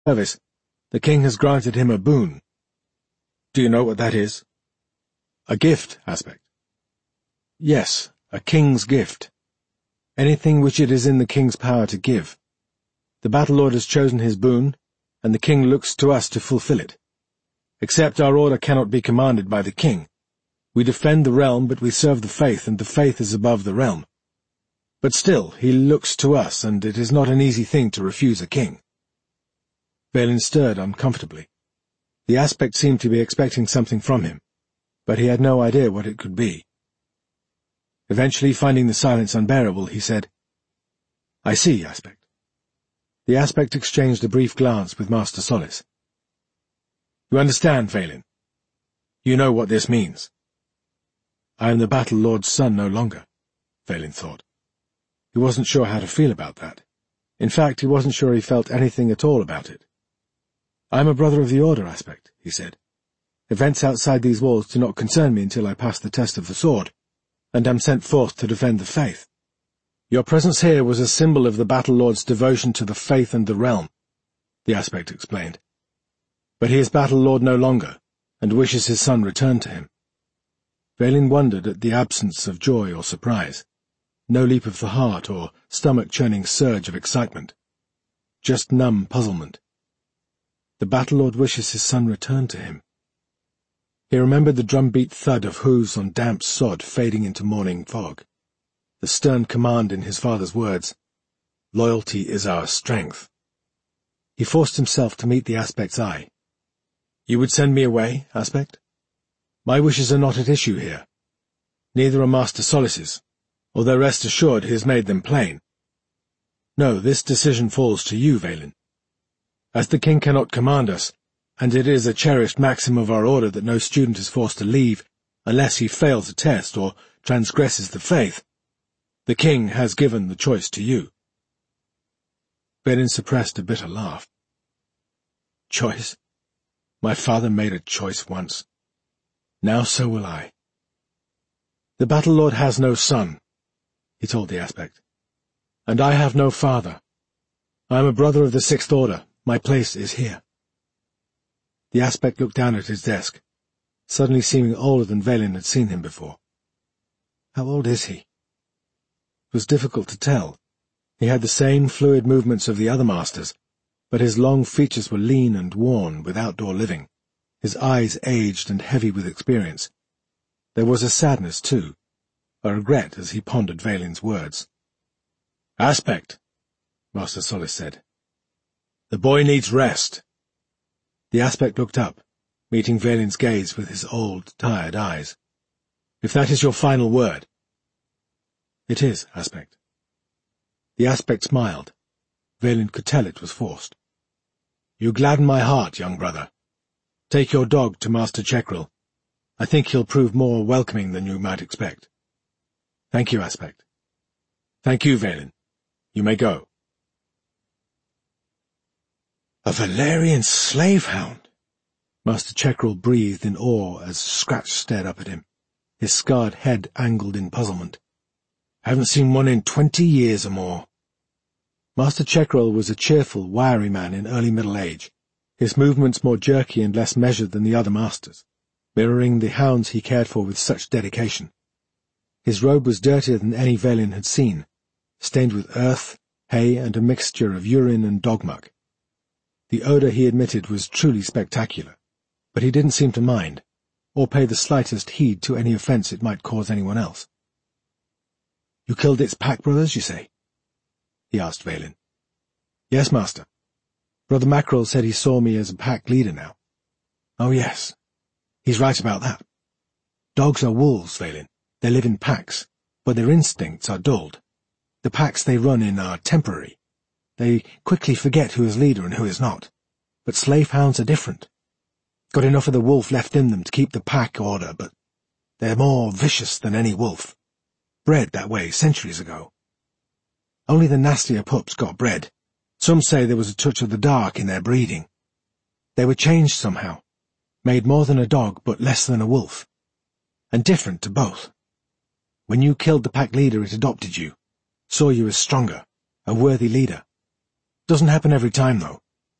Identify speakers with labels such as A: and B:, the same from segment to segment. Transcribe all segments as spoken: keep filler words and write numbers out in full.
A: service, the king has granted him a boon. Do you know what that is? A gift, Aspect. Yes, a king's gift. Anything which it is in the king's power to give. The Battle Lord has chosen his boon, and the king looks to us to fulfill it. Except our order cannot be commanded by the king. We defend the realm, but we serve the faith, and the faith is above the realm. But still, he looks to us, and it is not an easy thing to refuse a king. Vaylin stirred uncomfortably. The Aspect seemed to be expecting something from him, but he had no idea what it could be. Eventually, finding the silence unbearable, he said, "I see, Aspect." The Aspect exchanged a brief glance with Master Solis. "You understand, Vaylin. You know what this means." "I am the Battle Lord's son no longer," Vaylin thought. He wasn't sure how to feel about that. In fact, he wasn't sure he felt anything at all about it. "I am a brother of the Order, Aspect," he said. "Events outside these walls do not concern me until I pass the test of the sword, and am sent forth to defend the faith. Your presence here was a symbol of the Battle Lord's devotion to the faith and the realm," the Aspect explained. "But he is Battle Lord no longer, and wishes his son returned to him." Vaylin wondered at the absence of joy or surprise. No leap of the heart or stomach-churning surge of excitement. Just numb puzzlement. The Battle Lord wishes his son returned to him. He remembered the drumbeat thud of hooves on damp sod fading into morning fog. The stern command in his father's words, "Loyalty is our strength." He forced himself to meet the Aspect's eye. "You would send me away, Aspect? My wishes are not at issue here. Neither are Master Solis's, although rest assured he has made them plain. No, this decision falls to you, Vaylin. As the king cannot command us, and it is a cherished maxim of our order that no student is forced to leave unless he fails a test or transgresses the faith, the king has given the choice to you." Vaylin suppressed a bitter laugh. "Choice? My father made a choice once. Now so will I." "The Battle Lord has no son," he told the Aspect. "And I have no father. I am a brother of the Sixth Order. My place is here." The Aspect looked down at his desk, suddenly seeming older than Vaylin had seen him before. How old is he? It was difficult to tell. He had the same fluid movements of the other masters, but his long features were lean and worn with outdoor living, his eyes aged and heavy with experience. There was a sadness, too, a regret as he pondered Vaylin's words. "Aspect," Master Solis said. "The boy needs rest." The Aspect looked up, meeting Vaylin's gaze with his old, tired eyes. "If that is your final word." "It is, Aspect." The Aspect smiled. Vaylin could tell it was forced. "You gladden my heart, young brother. Take your dog to Master Chekril. I think he'll prove more welcoming than you might expect." "Thank you, Aspect." "Thank you, Vaylin. You may go." "A Valerian slave-hound!" Master Chekril breathed in awe as Scratch stared up at him, his scarred head angled in puzzlement. "Haven't seen one in twenty years or more." Master Chekril was a cheerful, wiry man in early middle age, his movements more jerky and less measured than the other masters, mirroring the hounds he cared for with such dedication. His robe was dirtier than any Vaylin had seen, stained with earth, hay, and a mixture of urine and dog muck. The odour he emitted was truly spectacular, but he didn't seem to mind, or pay the slightest heed to any offence it might cause anyone else. "You killed its pack brothers, you say?" he asked Vaylin. "Yes, master. Brother Mackerel said he saw me as a pack leader now." "Oh, yes. He's right about that. Dogs are wolves, Vaylin. They live in packs, but their instincts are dulled. The packs they run in are temporary. They quickly forget who is leader and who is not. But slave hounds are different. Got enough of the wolf left in them to keep the pack order, but they're more vicious than any wolf. Bred that way centuries ago. Only the nastier pups got bred. Some say there was a touch of the dark in their breeding. They were changed somehow, made more than a dog but less than a wolf, and different to both. When you killed the pack leader, it adopted you, saw you as stronger, a worthy leader. Doesn't happen every time, though.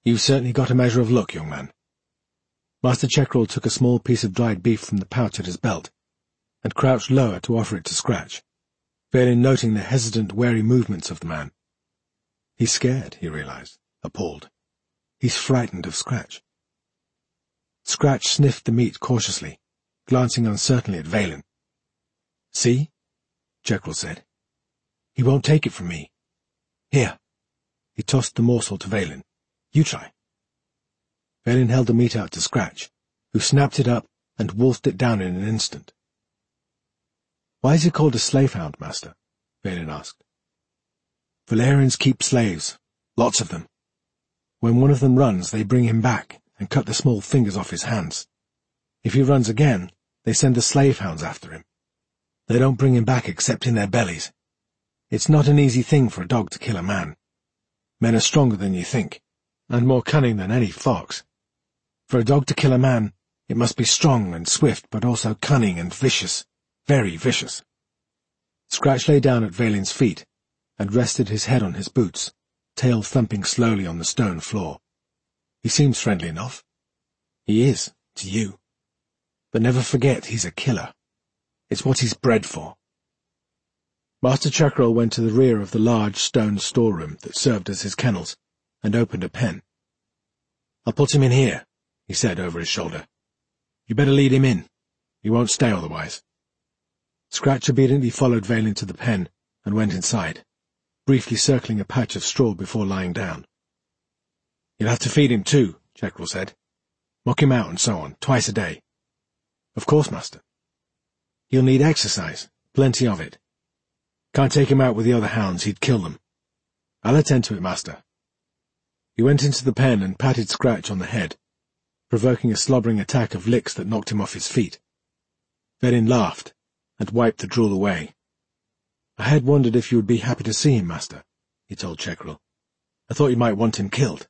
A: You've certainly got a measure of luck, young man. Master Checkroll took a small piece of dried beef from the pouch at his belt, and crouched lower to offer it to Scratch, Vaylin noting the hesitant, wary movements of the man. He's scared, he realized, appalled. He's frightened of Scratch. Scratch sniffed the meat cautiously, glancing uncertainly at Vaylin. See? Checkroll said. He won't take it from me. Here. He tossed the morsel to Vaylin. You try. Vaylin held the meat out to Scratch, who snapped it up and wolfed it down in an instant. Why is he called a slave-hound, Master? Vaylin asked. Valerians keep slaves, lots of them. When one of them runs, they bring him back and cut the small fingers off his hands. If he runs again, they send the slave-hounds after him. They don't bring him back except in their bellies. It's not an easy thing for a dog to kill a man. Men are stronger than you think, and more cunning than any fox. For a dog to kill a man, it must be strong and swift, but also cunning and vicious, very vicious. Scratch lay down at Vaylin's feet and rested his head on his boots, tail thumping slowly on the stone floor. He seems friendly enough. He is, to you. But never forget he's a killer. It's what he's bred for. Master Checkroll went to the rear of the large stone storeroom that served as his kennels and opened a pen. I'll put him in here, he said over his shoulder. You better lead him in. He won't stay otherwise. Scratch obediently followed Vaylin to the pen and went inside, briefly circling a patch of straw before lying down. You'll have to feed him too, Checkroll said. Muck him out and so on, twice a day. Of course, Master. He'll need exercise, plenty of it. Can't take him out with the other hounds, he'd kill them. I'll attend to it, Master. He went into the pen and patted Scratch on the head, provoking a slobbering attack of licks that knocked him off his feet. Vaylin laughed and wiped the drool away. I had wondered if you would be happy to see him, Master, he told Checkroll. I thought you might want him killed.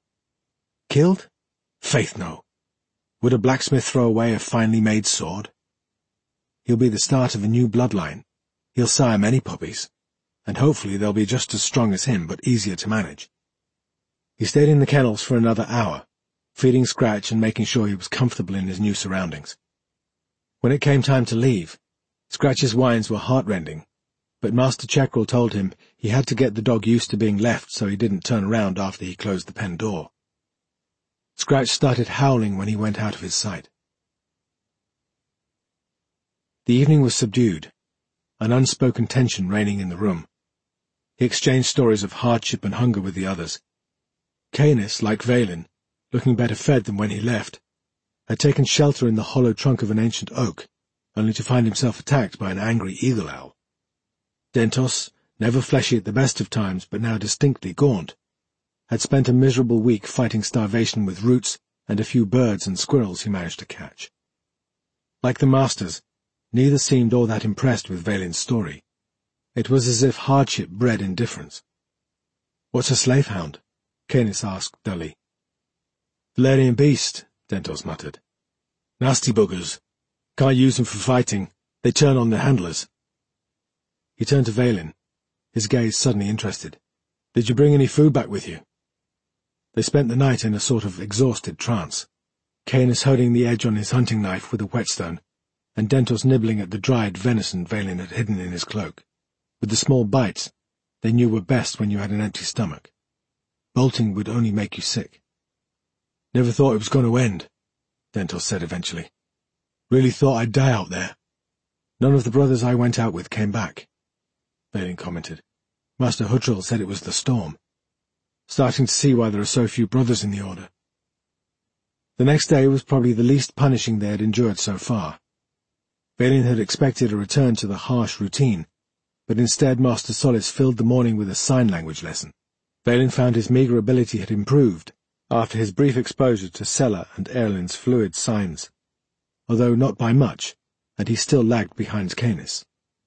A: Killed? Faith, no. Would a blacksmith throw away a finely made sword? He'll be the start of a new bloodline. He'll sire many puppies, and hopefully they'll be just as strong as him, but easier to manage. He stayed in the kennels for another hour, feeding Scratch and making sure he was comfortable in his new surroundings. When it came time to leave, Scratch's whines were heartrending, but Master Checkroll told him he had to get the dog used to being left so he didn't turn around after he closed the pen door. Scratch started howling when he went out of his sight. The evening was subdued, an unspoken tension reigning in the room. He exchanged stories of hardship and hunger with the others. Canis, like Vaylin, looking better fed than when he left, had taken shelter in the hollow trunk of an ancient oak, only to find himself attacked by an angry eagle-owl. Dentos, never fleshy at the best of times but now distinctly gaunt, had spent a miserable week fighting starvation with roots and a few birds and squirrels he managed to catch. Like the masters, neither seemed all that impressed with Vaylin's story. It was as if hardship bred indifference. "What's a slave-hound?" Canis asked dully. "Valerian beast," Dentos muttered. "Nasty buggers. Can't use them for fighting. They turn on their handlers." He turned to Vaylin, his gaze suddenly interested. "Did you bring any food back with you?" They spent the night in a sort of exhausted trance, Canis holding the edge on his hunting knife with a whetstone, and Dentos nibbling at the dried venison Vaylin had hidden in his cloak, with the small bites they knew were best when you had an empty stomach. Bolting would only make you sick. "Never thought it was going to end," Dentos said eventually. "Really thought I'd die out there." "None of the brothers I went out with came back," Vaylin commented. "Master Huttrell said it was the storm. Starting to see why there are so few brothers in the order." The next day was probably the least punishing they had endured so far. Vaylin had expected a return to the harsh routine, but instead Master Solis filled the morning with a sign language lesson. Vaylin found his meagre ability had improved after his brief exposure to Sella and Erlin's fluid signs, although not by much, and he still lagged behind Canis.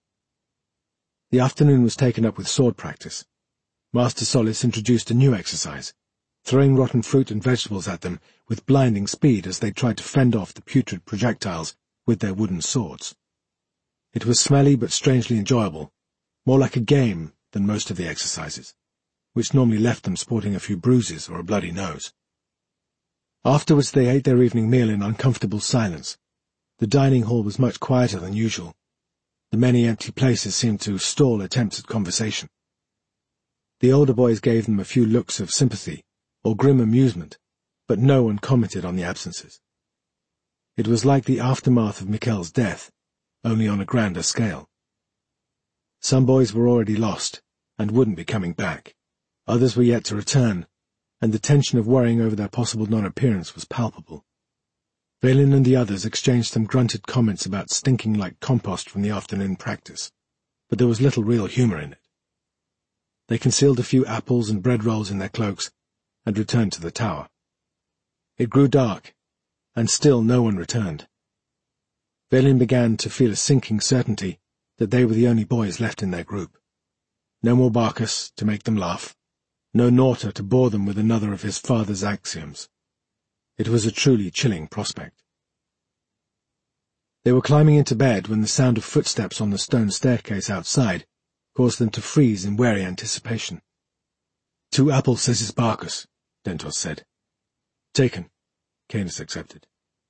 A: The afternoon was taken up with sword practice. Master Solis introduced a new exercise, throwing rotten fruit and vegetables at them with blinding speed as they tried to fend off the putrid projectiles with their wooden swords. It was smelly but strangely enjoyable, more like a game than most of the exercises. which normally left them sporting a few bruises or a bloody nose. Afterwards they ate their evening meal in uncomfortable silence. The dining hall was much quieter than usual. The many empty places seemed to stall attempts at conversation. The older boys gave them a few looks of sympathy or grim amusement, but no one commented on the absences. It was like the aftermath of Mikkel's death, only on a grander scale. Some boys were already lost and wouldn't be coming back. Others were yet to return, and the tension of worrying over their possible non-appearance was palpable. Vaylin and the others exchanged some grunted comments about stinking like compost from the afternoon practice, but there was little real humour in it. They concealed a few apples and bread rolls in their cloaks and returned to the tower. It grew dark, and still no one returned. Vaylin began to feel a sinking certainty that they were the only boys left in their group. No more Barcus to make them laugh, no Norta to bore them with another of his father's axioms. It was a truly chilling prospect. They were climbing into bed when the sound of footsteps on the stone staircase outside caused them to freeze in wary anticipation. Two apples says it's Barcus, Dentos said. Taken, Canis accepted.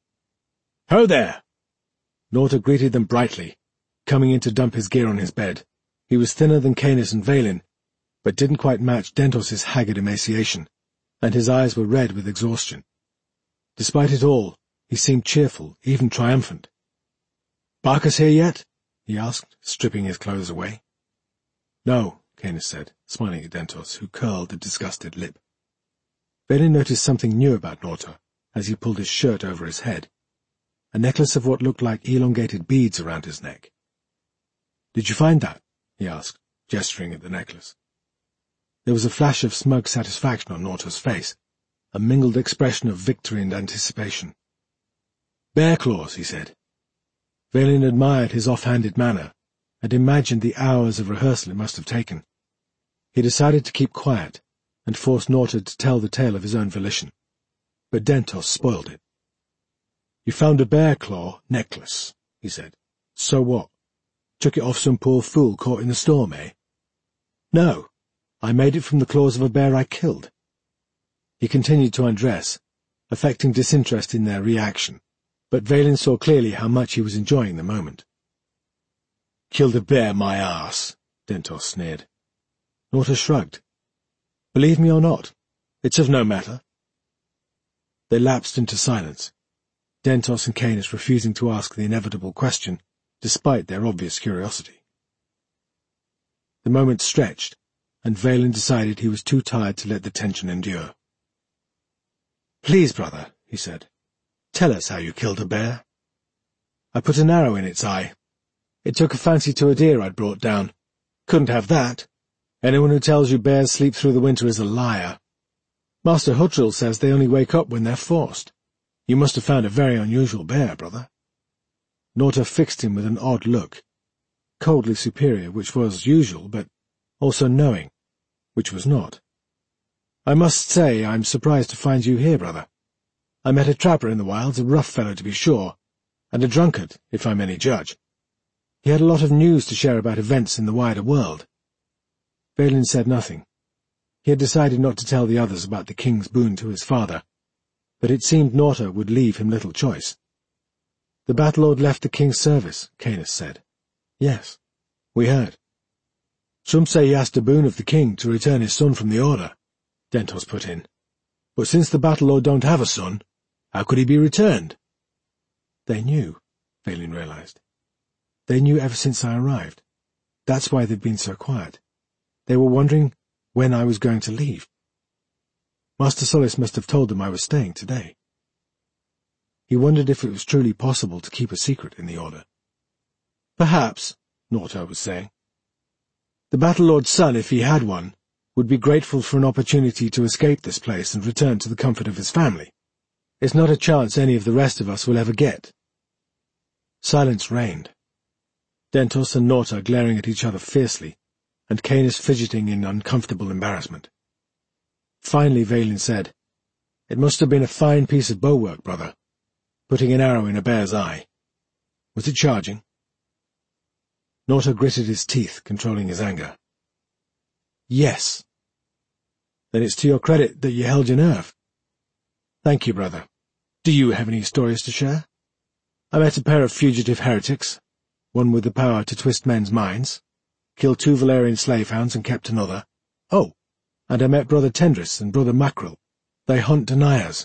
A: Ho there! Norta greeted them brightly, coming in to dump his gear on his bed. He was thinner than Canis and Vaylin, but didn't quite match Dentos's haggard emaciation, and his eyes were red with exhaustion. Despite it all, he seemed cheerful, even triumphant. Barcus here yet? He asked, stripping his clothes away. No, Canis said, smiling at Dentos, who curled a disgusted lip. Vaylin noticed something new about Norta as he pulled his shirt over his head, a necklace of what looked like elongated beads around his neck. Did you find that? He asked, gesturing at the necklace. There was a flash of smug satisfaction on Norta's face, a mingled expression of victory and anticipation. Bear claws, he said. Vaylin admired his off-handed manner, and imagined the hours of rehearsal it must have taken. He decided to keep quiet, and force Norta to tell the tale of his own volition. But Dentos spoiled it. You found a bear claw necklace, he said. So what? Took it off some poor fool caught in the storm, eh? No, I made it from the claws of a bear I killed. He continued to undress, affecting disinterest in their reaction, but Vaylin saw clearly how much he was enjoying the moment. Killed a bear, my arse, Dentos sneered. Norta shrugged. Believe me or not, it's of no matter. They lapsed into silence, Dentos and Canis refusing to ask the inevitable question, despite their obvious curiosity. The moment stretched, and Vaylin decided he was too tired to let the tension endure. Please, brother, he said, tell us how you killed a bear. I put an arrow in its eye. It took a fancy to a deer I'd brought down. Couldn't have that. Anyone who tells you bears sleep through the winter is a liar. Master Huttrell says they only wake up when they're forced. You must have found a very unusual bear, brother. Norta fixed him with an odd look, coldly superior, which was usual, but also knowing, which was not. I must say I'm surprised to find you here, brother. I met a trapper in the wilds, a rough fellow to be sure, and a drunkard, if I'm any judge. He had a lot of news to share about events in the wider world. Vaylin said nothing. He had decided not to tell the others about the king's boon to his father, but it seemed Norta would leave him little choice. The Battlelord left the king's service, Canis said. Yes, we heard. Some say he asked a boon of the king to return his son from the Order, Dentos put in. But since the Battlelord don't have a son, how could he be returned? They knew, Vaylin realized. They knew ever since I arrived. That's why they'd been so quiet. They were wondering when I was going to leave. Master Solis must have told them I was staying today. He wondered if it was truly possible to keep a secret in the Order. Perhaps, Norta was saying. The Battlelord's son, if he had one, would be grateful for an opportunity to escape this place and return to the comfort of his family. It's not a chance any of the rest of us will ever get. Silence reigned. Dentos and Norta glaring at each other fiercely, and Canis fidgeting in uncomfortable embarrassment. Finally Vaylin said, It must have been a fine piece of bow work, brother, putting an arrow in a bear's eye. Was it charging? Norta gritted his teeth, controlling his anger. Yes. Then it's to your credit that you held your nerve. Thank you, brother. Do you have any stories to share? I met a pair of fugitive heretics, one with the power to twist men's minds, killed two Valerian slave hounds and kept another. Oh, and I met Brother Tendris and Brother Mackerel. They hunt deniers.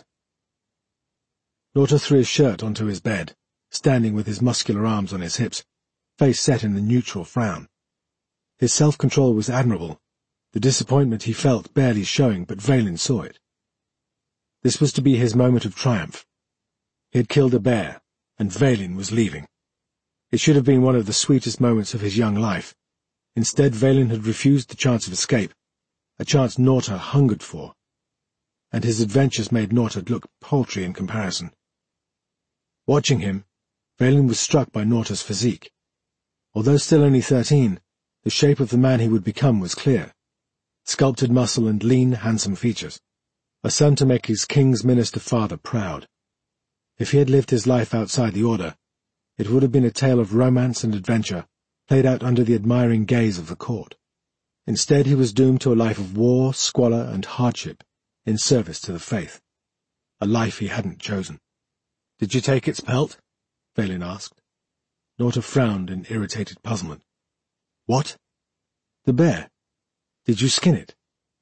A: Norta threw his shirt onto his bed, standing with his muscular arms on his hips, face set in a neutral frown. His self-control was admirable, the disappointment he felt barely showing, but Vaylin saw it. This was to be his moment of triumph. He had killed a bear, and Vaylin was leaving. It should have been one of the sweetest moments of his young life. Instead, Vaylin had refused the chance of escape, a chance Norta hungered for, and his adventures made Norta look paltry in comparison. Watching him, Vaylin was struck by Norta's physique. Although still only thirteen, the shape of the man he would become was clear. Sculpted muscle and lean, handsome features. A son to make his king's minister father proud. If he had lived his life outside the Order, it would have been a tale of romance and adventure, played out under the admiring gaze of the court. Instead, he was doomed to a life of war, squalor, and hardship, in service to the faith. A life he hadn't chosen. "Did you take its pelt?" Vaylin asked. Norta frowned in irritated puzzlement. "What?" "The bear. Did you skin it?"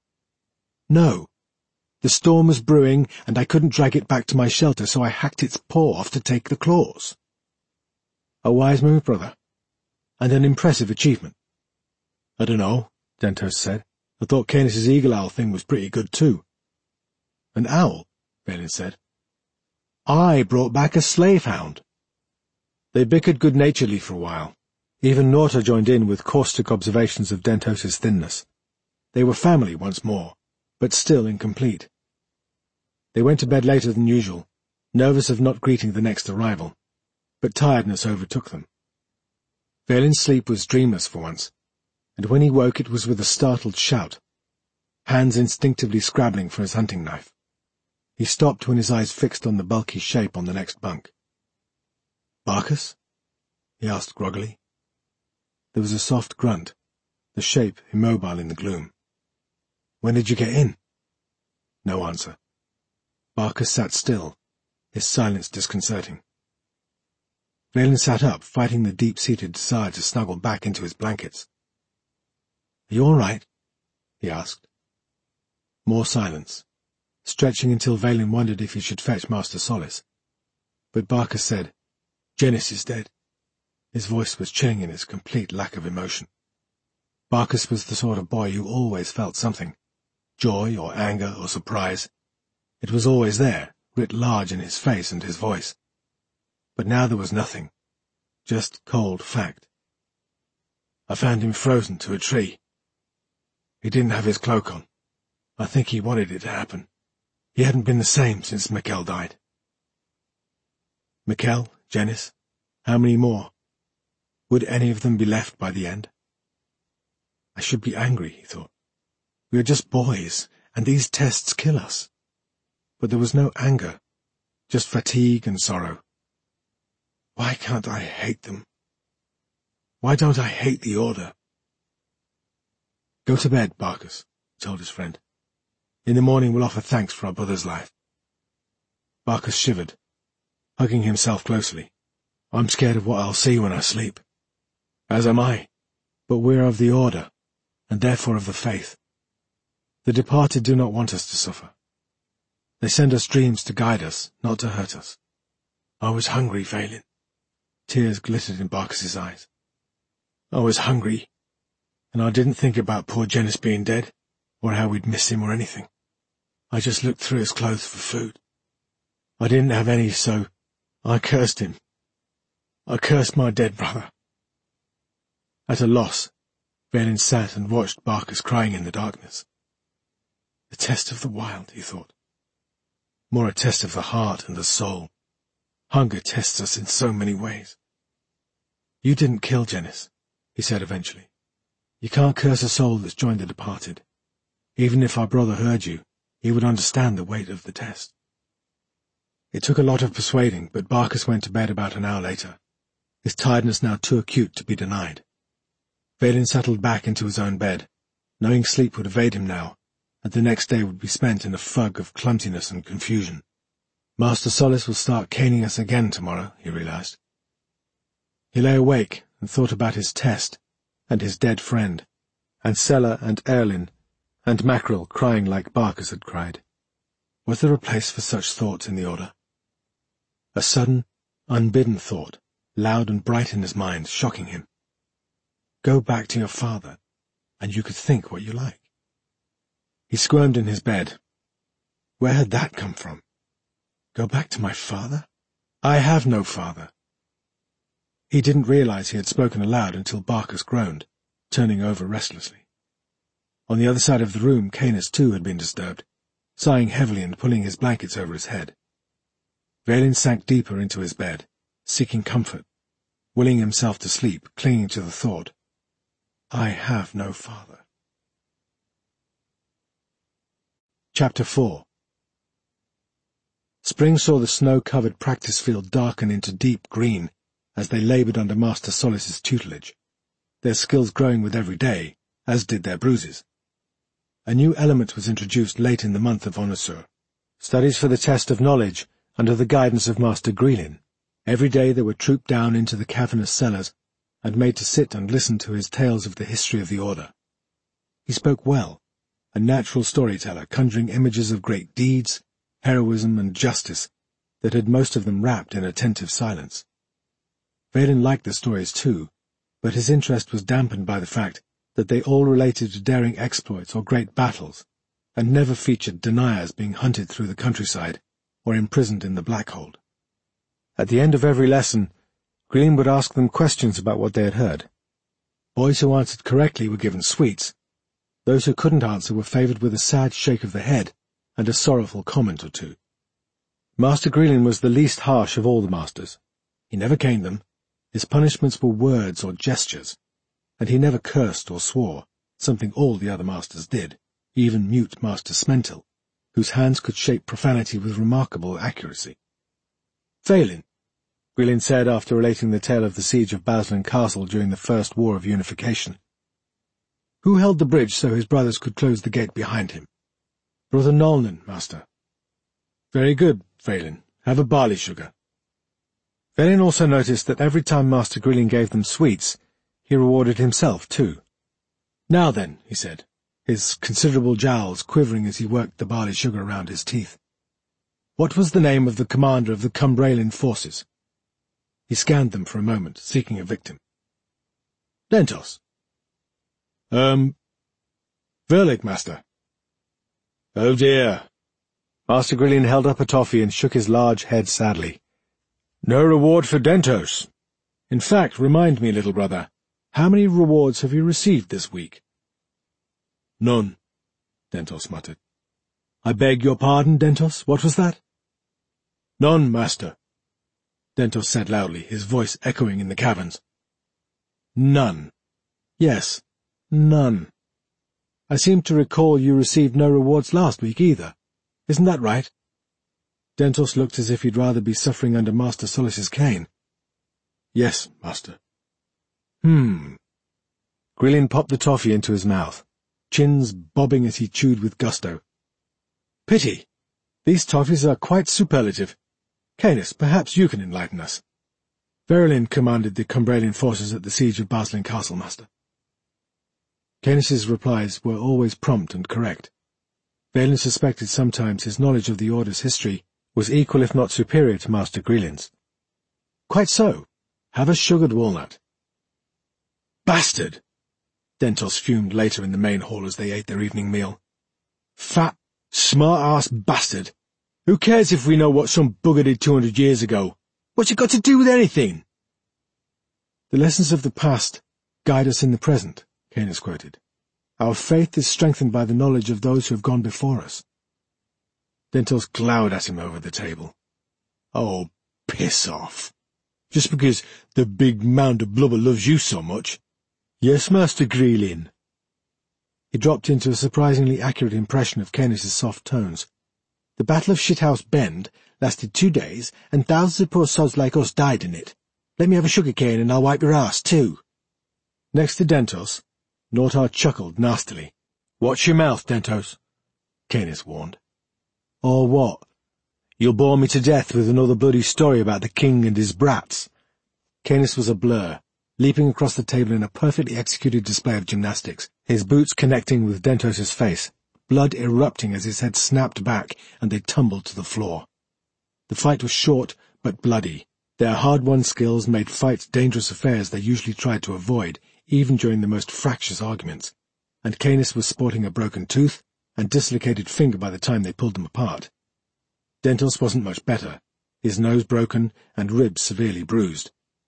A: "No. The storm was brewing, and I couldn't drag it back to my shelter, so I hacked its paw off to take the claws." "A wise move, brother. And an impressive achievement." "I don't know," Dentos said. "I thought Canis's eagle owl thing was pretty good, too." "An owl?" Vaylin said. "I brought back a slave hound." They bickered good-naturedly for a while. Even Norta joined in with caustic observations of Dentos's thinness. They were family once more, but still incomplete. They went to bed later than usual, nervous of not greeting the next arrival, but tiredness overtook them. Vaylin's sleep was dreamless for once, and when he woke it was with a startled shout, hands instinctively scrabbling for his hunting knife. He stopped when his eyes fixed on the bulky shape on the next bunk. "Barcus?" he asked groggily. There was a soft grunt, the shape immobile in the gloom. "When did you get in?" No answer. Barcus sat still, his silence disconcerting. Vaylin sat up, fighting the deep-seated desire to snuggle back into his blankets. "Are you all right?" he asked. More silence, stretching until Vaylin wondered if he should fetch Master Solace. But Barcus said, "Genis is dead." His voice was chilling in its complete lack of emotion. Barcus was the sort of boy who always felt something, joy or anger or surprise. It was always there, writ large in his face and his voice. But now there was nothing, just cold fact. "I found him frozen to a tree. He didn't have his cloak on. I think he wanted it to happen. He hadn't been the same since Mikkel died." Mikkel, Genis, how many more? Would any of them be left by the end? I should be angry, he thought. We are just boys, and these tests kill us. But there was no anger, just fatigue and sorrow. Why can't I hate them? Why don't I hate the Order? "Go to bed, Barcus," he told his friend. "In the morning we'll offer thanks for our brother's life." Barcus shivered, hugging himself closely. "I'm scared of what I'll see when I sleep." "As am I. But we're of the Order, and therefore of the faith. The departed do not want us to suffer. They send us dreams to guide us, not to hurt us. I was hungry, Vaylin." Tears glittered in Barcus's eyes. "I was hungry, and I didn't think about poor Genis being dead, or how we'd miss him or anything. I just looked through his clothes for food. I didn't have any, so I cursed him. I cursed my dead brother." At a loss, Vaylin sat and watched Barcus crying in the darkness. The test of the wild, he thought. More a test of the heart and the soul. Hunger tests us in so many ways. "You didn't kill Genis," he said eventually. "You can't curse a soul that's joined the departed. Even if our brother heard you, he would understand the weight of the test." It took a lot of persuading, but Barcus went to bed about an hour later, his tiredness now too acute to be denied. Vaylin settled back into his own bed, knowing sleep would evade him now, and the next day would be spent in a fug of clumsiness and confusion. Master Solis will start caning us again tomorrow, he realized. He lay awake and thought about his test, and his dead friend, and Sella and Erlin, and Mackerel crying like Barcus had cried. Was there a place for such thoughts in the Order? A sudden, unbidden thought, loud and bright in his mind, shocking him. Go back to your father, and you could think what you like. He squirmed in his bed. Where had that come from? Go back to my father? I have no father. He didn't realize he had spoken aloud until Barcus groaned, turning over restlessly. On the other side of the room, Canis too had been disturbed, sighing heavily and pulling his blankets over his head. Vaylin sank deeper into his bed, seeking comfort, willing himself to sleep, clinging to the thought, I have no father. Chapter four. Spring saw the snow-covered practice field darken into deep green as they laboured under Master Solis's tutelage, their skills growing with every day, as did their bruises. A new element was introduced late in the month of Onosur, studies for the test of knowledge under the guidance of Master Grilin. Every day they were trooped down into the cavernous cellars and made to sit and listen to his tales of the history of the Order. He spoke well, a natural storyteller, conjuring images of great deeds, heroism, and justice that had most of them wrapped in attentive silence. Vaylin liked the stories too, but his interest was dampened by the fact that they all related to daring exploits or great battles, and never featured deniers being hunted through the countryside or imprisoned in the Blackhold. At the end of every lesson, Green would ask them questions about what they had heard. Boys who answered correctly were given sweets. Those who couldn't answer were favoured with a sad shake of the head and a sorrowful comment or two. Master Grilin was the least harsh of all the masters. He never caned them. His punishments were words or gestures, and he never cursed or swore, something all the other masters did, even mute Master Smentil, whose hands could shape profanity with remarkable accuracy. Vaylin, Grilin said after relating the tale of the siege of Baslan Castle during the First War of Unification. Who held the bridge so his brothers could close the gate behind him? Brother Nolnan, master. Very good, Vaylin. Have a barley sugar. Vaylin also noticed that every time Master Grilin gave them sweets, he rewarded himself too. Now then, he said, his considerable jowls quivering as he worked the barley sugar around his teeth. What was the name of the commander of the Cumbraelan forces? He scanned them for a moment, seeking a victim. Dentos. Um, Verlig, master. Oh dear. Master Grilin held up a toffee and shook his large head sadly. No reward for Dentos. In fact, remind me, little brother, how many rewards have you received this week? None, Dentos muttered. I beg your pardon, Dentos, what was that? None, master, Dentos said loudly, his voice echoing in the caverns. None. Yes, none. I seem to recall you received no rewards last week either. Isn't that right? Dentos looked as if he'd rather be suffering under Master Solis's cane. Yes, master. Hmm. Grilin popped the toffee into his mouth, chins bobbing as he chewed with gusto. Pity. These toffees are quite superlative. Canis, perhaps you can enlighten us. Verilyn commanded the Cumbraelan forces at the siege of Baslan Castle, master. Canis's replies were always prompt and correct. Vaylin suspected sometimes his knowledge of the Order's history was equal if not superior to Master Grilin's. Quite so. Have a sugared walnut. Bastard! Dentos fumed later in the main hall as they ate their evening meal. Fat, smart-ass bastard! Who cares if we know what some bugger did two hundred years ago? What's it got to do with anything? The lessons of the past guide us in the present, Canis quoted. Our faith is strengthened by the knowledge of those who have gone before us. Dentos glowered at him over the table. Oh, piss off. Just because the big mound of blubber loves you so much. Yes, Master Grilin. He dropped into a surprisingly accurate impression of Canis's soft tones. The Battle of Shithouse Bend lasted two days, and thousands of poor sods like us died in it. Let me have a sugar cane and I'll wipe your ass, too. Next to Dentos, Nortar chuckled nastily. Watch your mouth, Dentos. Canis warned. Or what? You'll bore me to death with another bloody story about the king and his brats. Canis was a blur, leaping across the table in a perfectly executed display of gymnastics, his boots connecting with Dentos's face, blood erupting as his head snapped back and they tumbled to the floor. The fight was short but bloody. Their hard-won skills made fights dangerous affairs they usually tried to avoid, even during the most fractious arguments, and Canis was sporting a broken tooth and dislocated finger by the time they pulled them apart. Dentos wasn't much better, his nose broken and ribs severely bruised.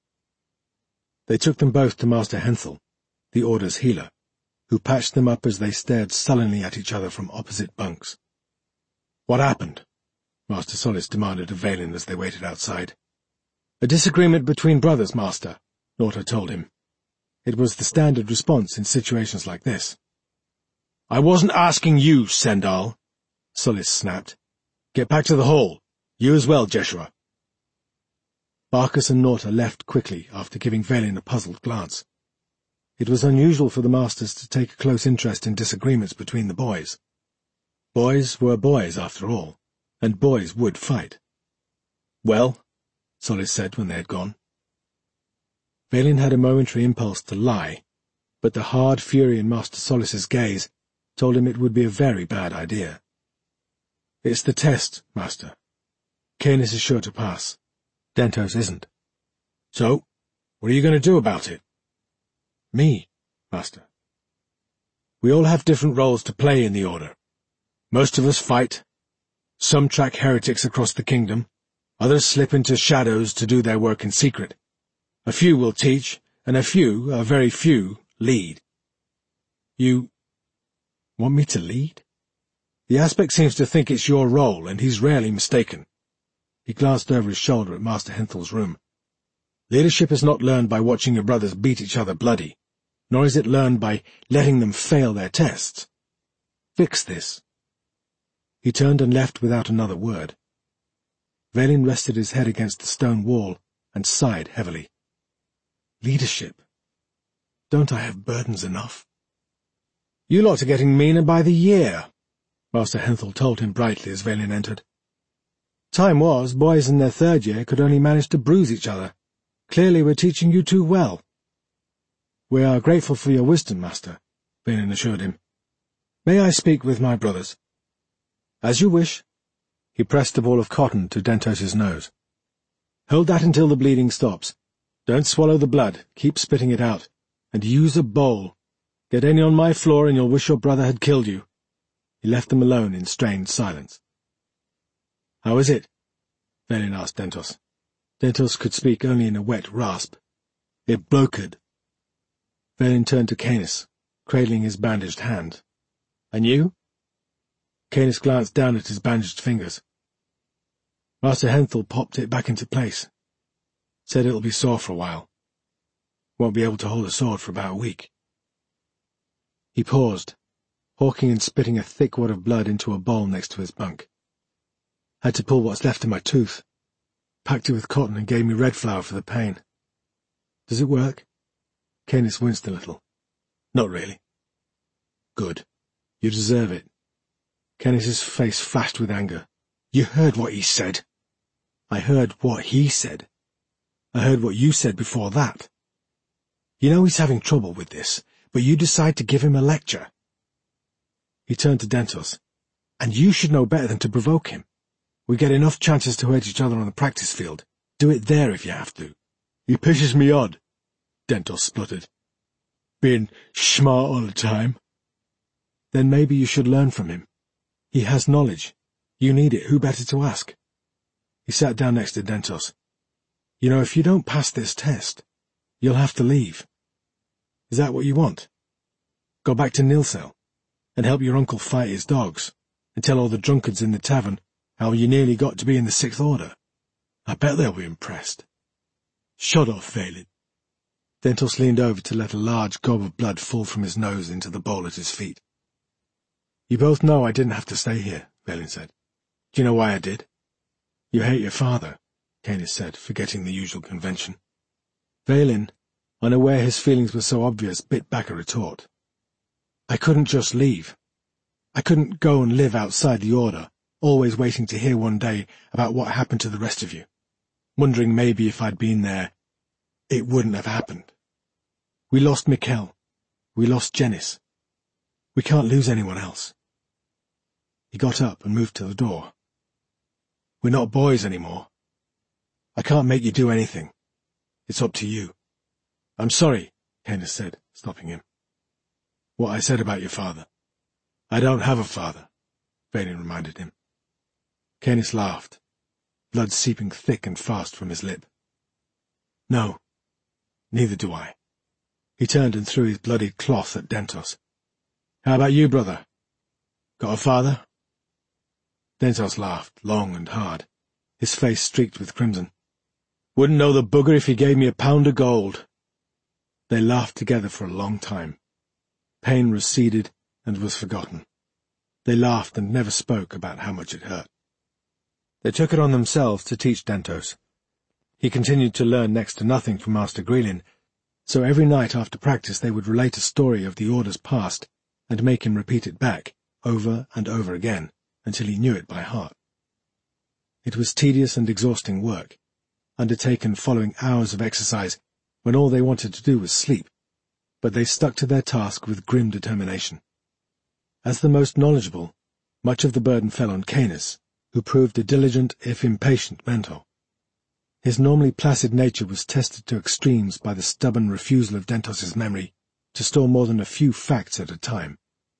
A: They took them both to Master Henthel, the Order's healer, who patched them up as they stared sullenly at each other from opposite bunks. What happened? Master Solis demanded of Vaylin as they waited outside. A disagreement between brothers, Master, Norta told him. It was the standard response in situations like this. I wasn't asking you, Sendal, Solis snapped. Get back to the hall. You as well, Jeshua. Barkus and Norta left quickly after giving Vaylin a puzzled glance. It was unusual for the masters to take a close interest in disagreements between the boys. Boys were boys, after all, and boys would fight. Well, Solis said when they had gone. Vaylin had a momentary impulse to lie, but the hard fury in Master Solis's gaze told him it would be a very bad idea. It's the test, Master. Canis is sure to pass. Dentos isn't. So, what are you going to do about it? Me, Master. We all have different roles to play in the Order. Most of us fight. Some track heretics across the kingdom. Others slip into shadows to do their work in secret. A few will teach, and a few, a very few, lead. You want me to lead? The Aspect seems to think it's your role, and he's rarely mistaken. He glanced over his shoulder at Master Henthel's room. Leadership is not learned by watching your brothers beat each other bloody, nor is it learned by letting them fail their tests. Fix this. He turned and left without another word. Vaylin rested his head against the stone wall and sighed heavily. Leadership. Don't I have burdens enough? You lot are getting meaner by the year, Master Henthel told him brightly as Vaylin entered. Time was, boys in their third year could only manage to bruise each other. Clearly we're teaching you too well. We are grateful for your wisdom, Master, Vaylin assured him. May I speak with my brothers? As you wish. He pressed a ball of cotton to Dentos's nose. Hold that until the bleeding stops. Don't swallow the blood, keep spitting it out. And use a bowl. Get any on my floor and you'll wish your brother had killed you. He left them alone in strained silence. How is it? Vaylin asked Dentos. Dentos could speak only in a wet rasp. It brokered. Vaylin turned to Canis, cradling his bandaged hand. And you? Canis glanced down at his bandaged fingers. Master Henthel popped it back into place. Said it'll be sore for a while. Won't be able to hold a sword for about a week. He paused, hawking and spitting a thick wad of blood into a bowl next to his bunk. Had to pull what's left of my tooth. Packed it with cotton and gave me red flour for the pain. Does it work? Canis winced a little. Not really. Good. You deserve it. Canis's face flashed with anger. You heard what he said. I heard what he said. I heard what you said before that. You know he's having trouble with this, but you decide to give him a lecture. He turned to Dentos. And you should know better than to provoke him. We get enough chances to hurt each other on the practice field. Do it there if you have to. He pisses me on, Dentos spluttered. Being smart all the time. Then maybe you should learn from him. He has knowledge. You need it. Who better to ask? He sat down next to Dentos. You know, if you don't pass this test, you'll have to leave. Is that what you want? Go back to Nilsel and help your uncle fight his dogs and tell all the drunkards in the tavern how you nearly got to be in the Sixth Order. I bet they'll be impressed. Shut off, Vaylin. Dentos leaned over to let a large gob of blood fall from his nose into the bowl at his feet. You both know I didn't have to stay here, Vaylin said. Do you know why I did? You hate your father, Canis said, forgetting the usual convention. Vaylin, unaware his feelings were so obvious, bit back a retort. I couldn't just leave. I couldn't go and live outside the Order, always waiting to hear one day about what happened to the rest of you, wondering maybe if I'd been there, it wouldn't have happened. We lost Mikkel. We lost Janice. We can't lose anyone else. He got up and moved to the door. We're not boys anymore. I can't make you do anything. It's up to you. I'm sorry, Canis said, stopping him. What I said about your father. I don't have a father, Vaylin reminded him. Canis laughed, blood seeping thick and fast from his lip. No, neither do I. He turned and threw his bloodied cloth at Dentos. How about you, brother? Got a father? Dentos laughed, long and hard, his face streaked with crimson. Wouldn't know the bugger if he gave me a pound of gold. They laughed together for a long time. Pain receded and was forgotten. They laughed and never spoke about how much it hurt. They took it on themselves to teach Dentos. He continued to learn next to nothing from Master Grelin, so every night after practice they would relate a story of the Order's past and make him repeat it back, over and over again, until he knew it by heart. It was tedious and exhausting work, undertaken following hours of exercise when all they wanted to do was sleep, but they stuck to their task with grim determination. As the most knowledgeable, much of the burden fell on Canis, who proved a diligent, if impatient, mentor. His normally placid nature was tested to extremes by the stubborn refusal of Dentos's memory to store more than a few facts at a time.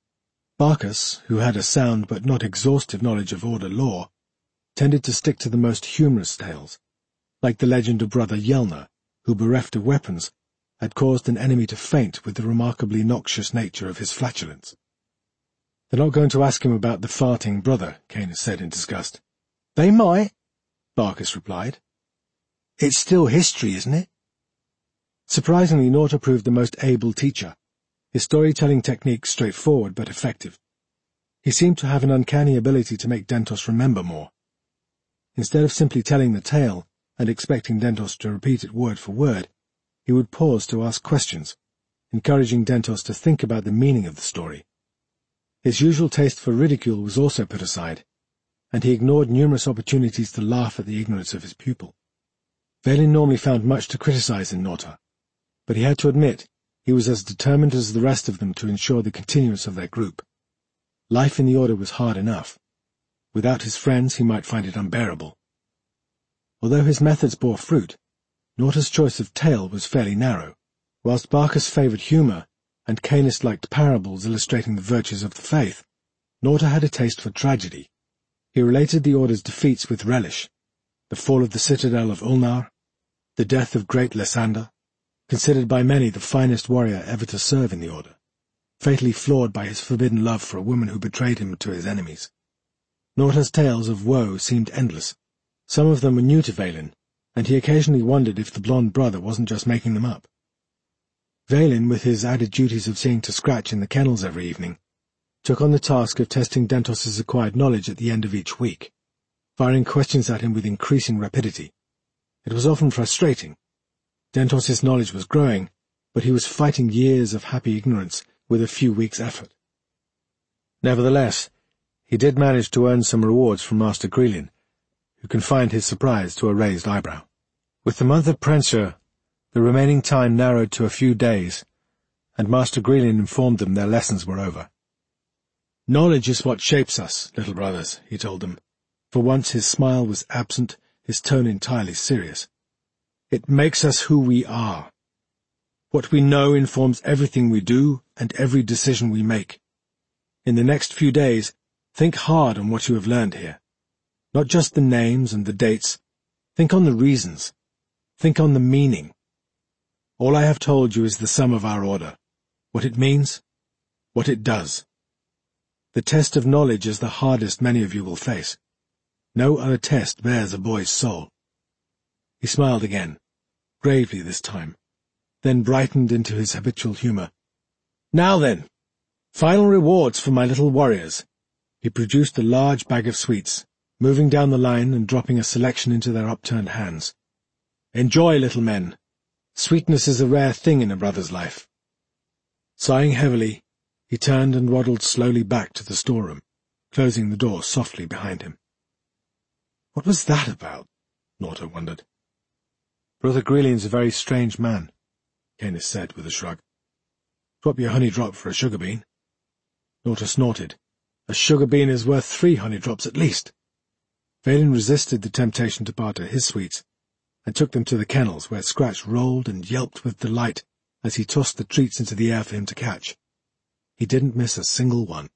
A: Barcus, who had a sound but not exhaustive knowledge of Order lore, tended to stick to the most humorous tales, like the legend of Brother Yelna, who, bereft of weapons, had caused an enemy to faint with the remarkably noxious nature of his flatulence. They're not going to ask him about the farting brother, Canis said in disgust. They might, Barcus replied. It's still history, isn't it? Surprisingly, Norta proved the most able teacher, his storytelling technique straightforward but effective. He seemed to have an uncanny ability to make Dentos remember more. Instead of simply telling the tale and expecting Dentos to repeat it word for word, he would pause to ask questions, encouraging Dentos to think about the meaning of the story. His usual taste for ridicule was also put aside, and he ignored numerous opportunities to laugh at the ignorance of his pupil. Vaylin normally found much to criticize in Norta, but he had to admit he was as determined as the rest of them to ensure the continuance of their group. Life in the Order was hard enough. Without his friends he might find it unbearable. Although his methods bore fruit, Norta's choice of tale was fairly narrow. Whilst Barcus favoured humour, and Canis liked parables illustrating the virtues of the faith, Norta had a taste for tragedy. He related the Order's defeats with relish, the fall of the citadel of Ulnar, the death of great Lysander, considered by many the finest warrior ever to serve in the Order, fatally flawed by his forbidden love for a woman who betrayed him to his enemies. Norta's tales of woe seemed endless. Some of them were new to Vaylin, and he occasionally wondered if the blonde brother wasn't just making them up. Vaylin, with his added duties of seeing to scratch in the kennels every evening, took on the task of testing Dentos's acquired knowledge at the end of each week, firing questions at him with increasing rapidity. It was often frustrating. Dentos's knowledge was growing, but he was fighting years of happy ignorance with a few weeks' effort. Nevertheless, he did manage to earn some rewards from Master Grelin, who confined his surprise to a raised eyebrow. With the month of Prensure, the remaining time narrowed to a few days, and Master Grelin informed them their lessons were over. Knowledge is what shapes us, little brothers, he told them. For once his smile was absent, his tone entirely serious. It makes us who we are. What we know informs everything we do and every decision we make. In the next few days, think hard on what you have learned here. Not just the names and the dates. Think on the reasons. Think on the meaning. All I have told you is the sum of our Order, what it means, what it does. The test of knowledge is the hardest many of you will face. No other test bears a boy's soul. He smiled again, gravely this time, then brightened into his habitual humour. Now then, final rewards for my little warriors. He produced a large bag of sweets, moving down the line and dropping a selection into their upturned hands. Enjoy, little men. Sweetness is a rare thing in a brother's life. Sighing heavily, He turned and waddled slowly back to the storeroom, closing the door softly behind him. What was that about? Norta wondered. Brother Grelian's a very strange man, Canis said with a shrug. Drop your honey drop for a sugar bean. Norta snorted. A sugar bean is worth three honey drops at least. Vaylin resisted the temptation to barter his sweets, and took them to the kennels, where Scratch rolled and yelped with delight as he tossed the treats into the air for him to catch. He didn't miss a single one.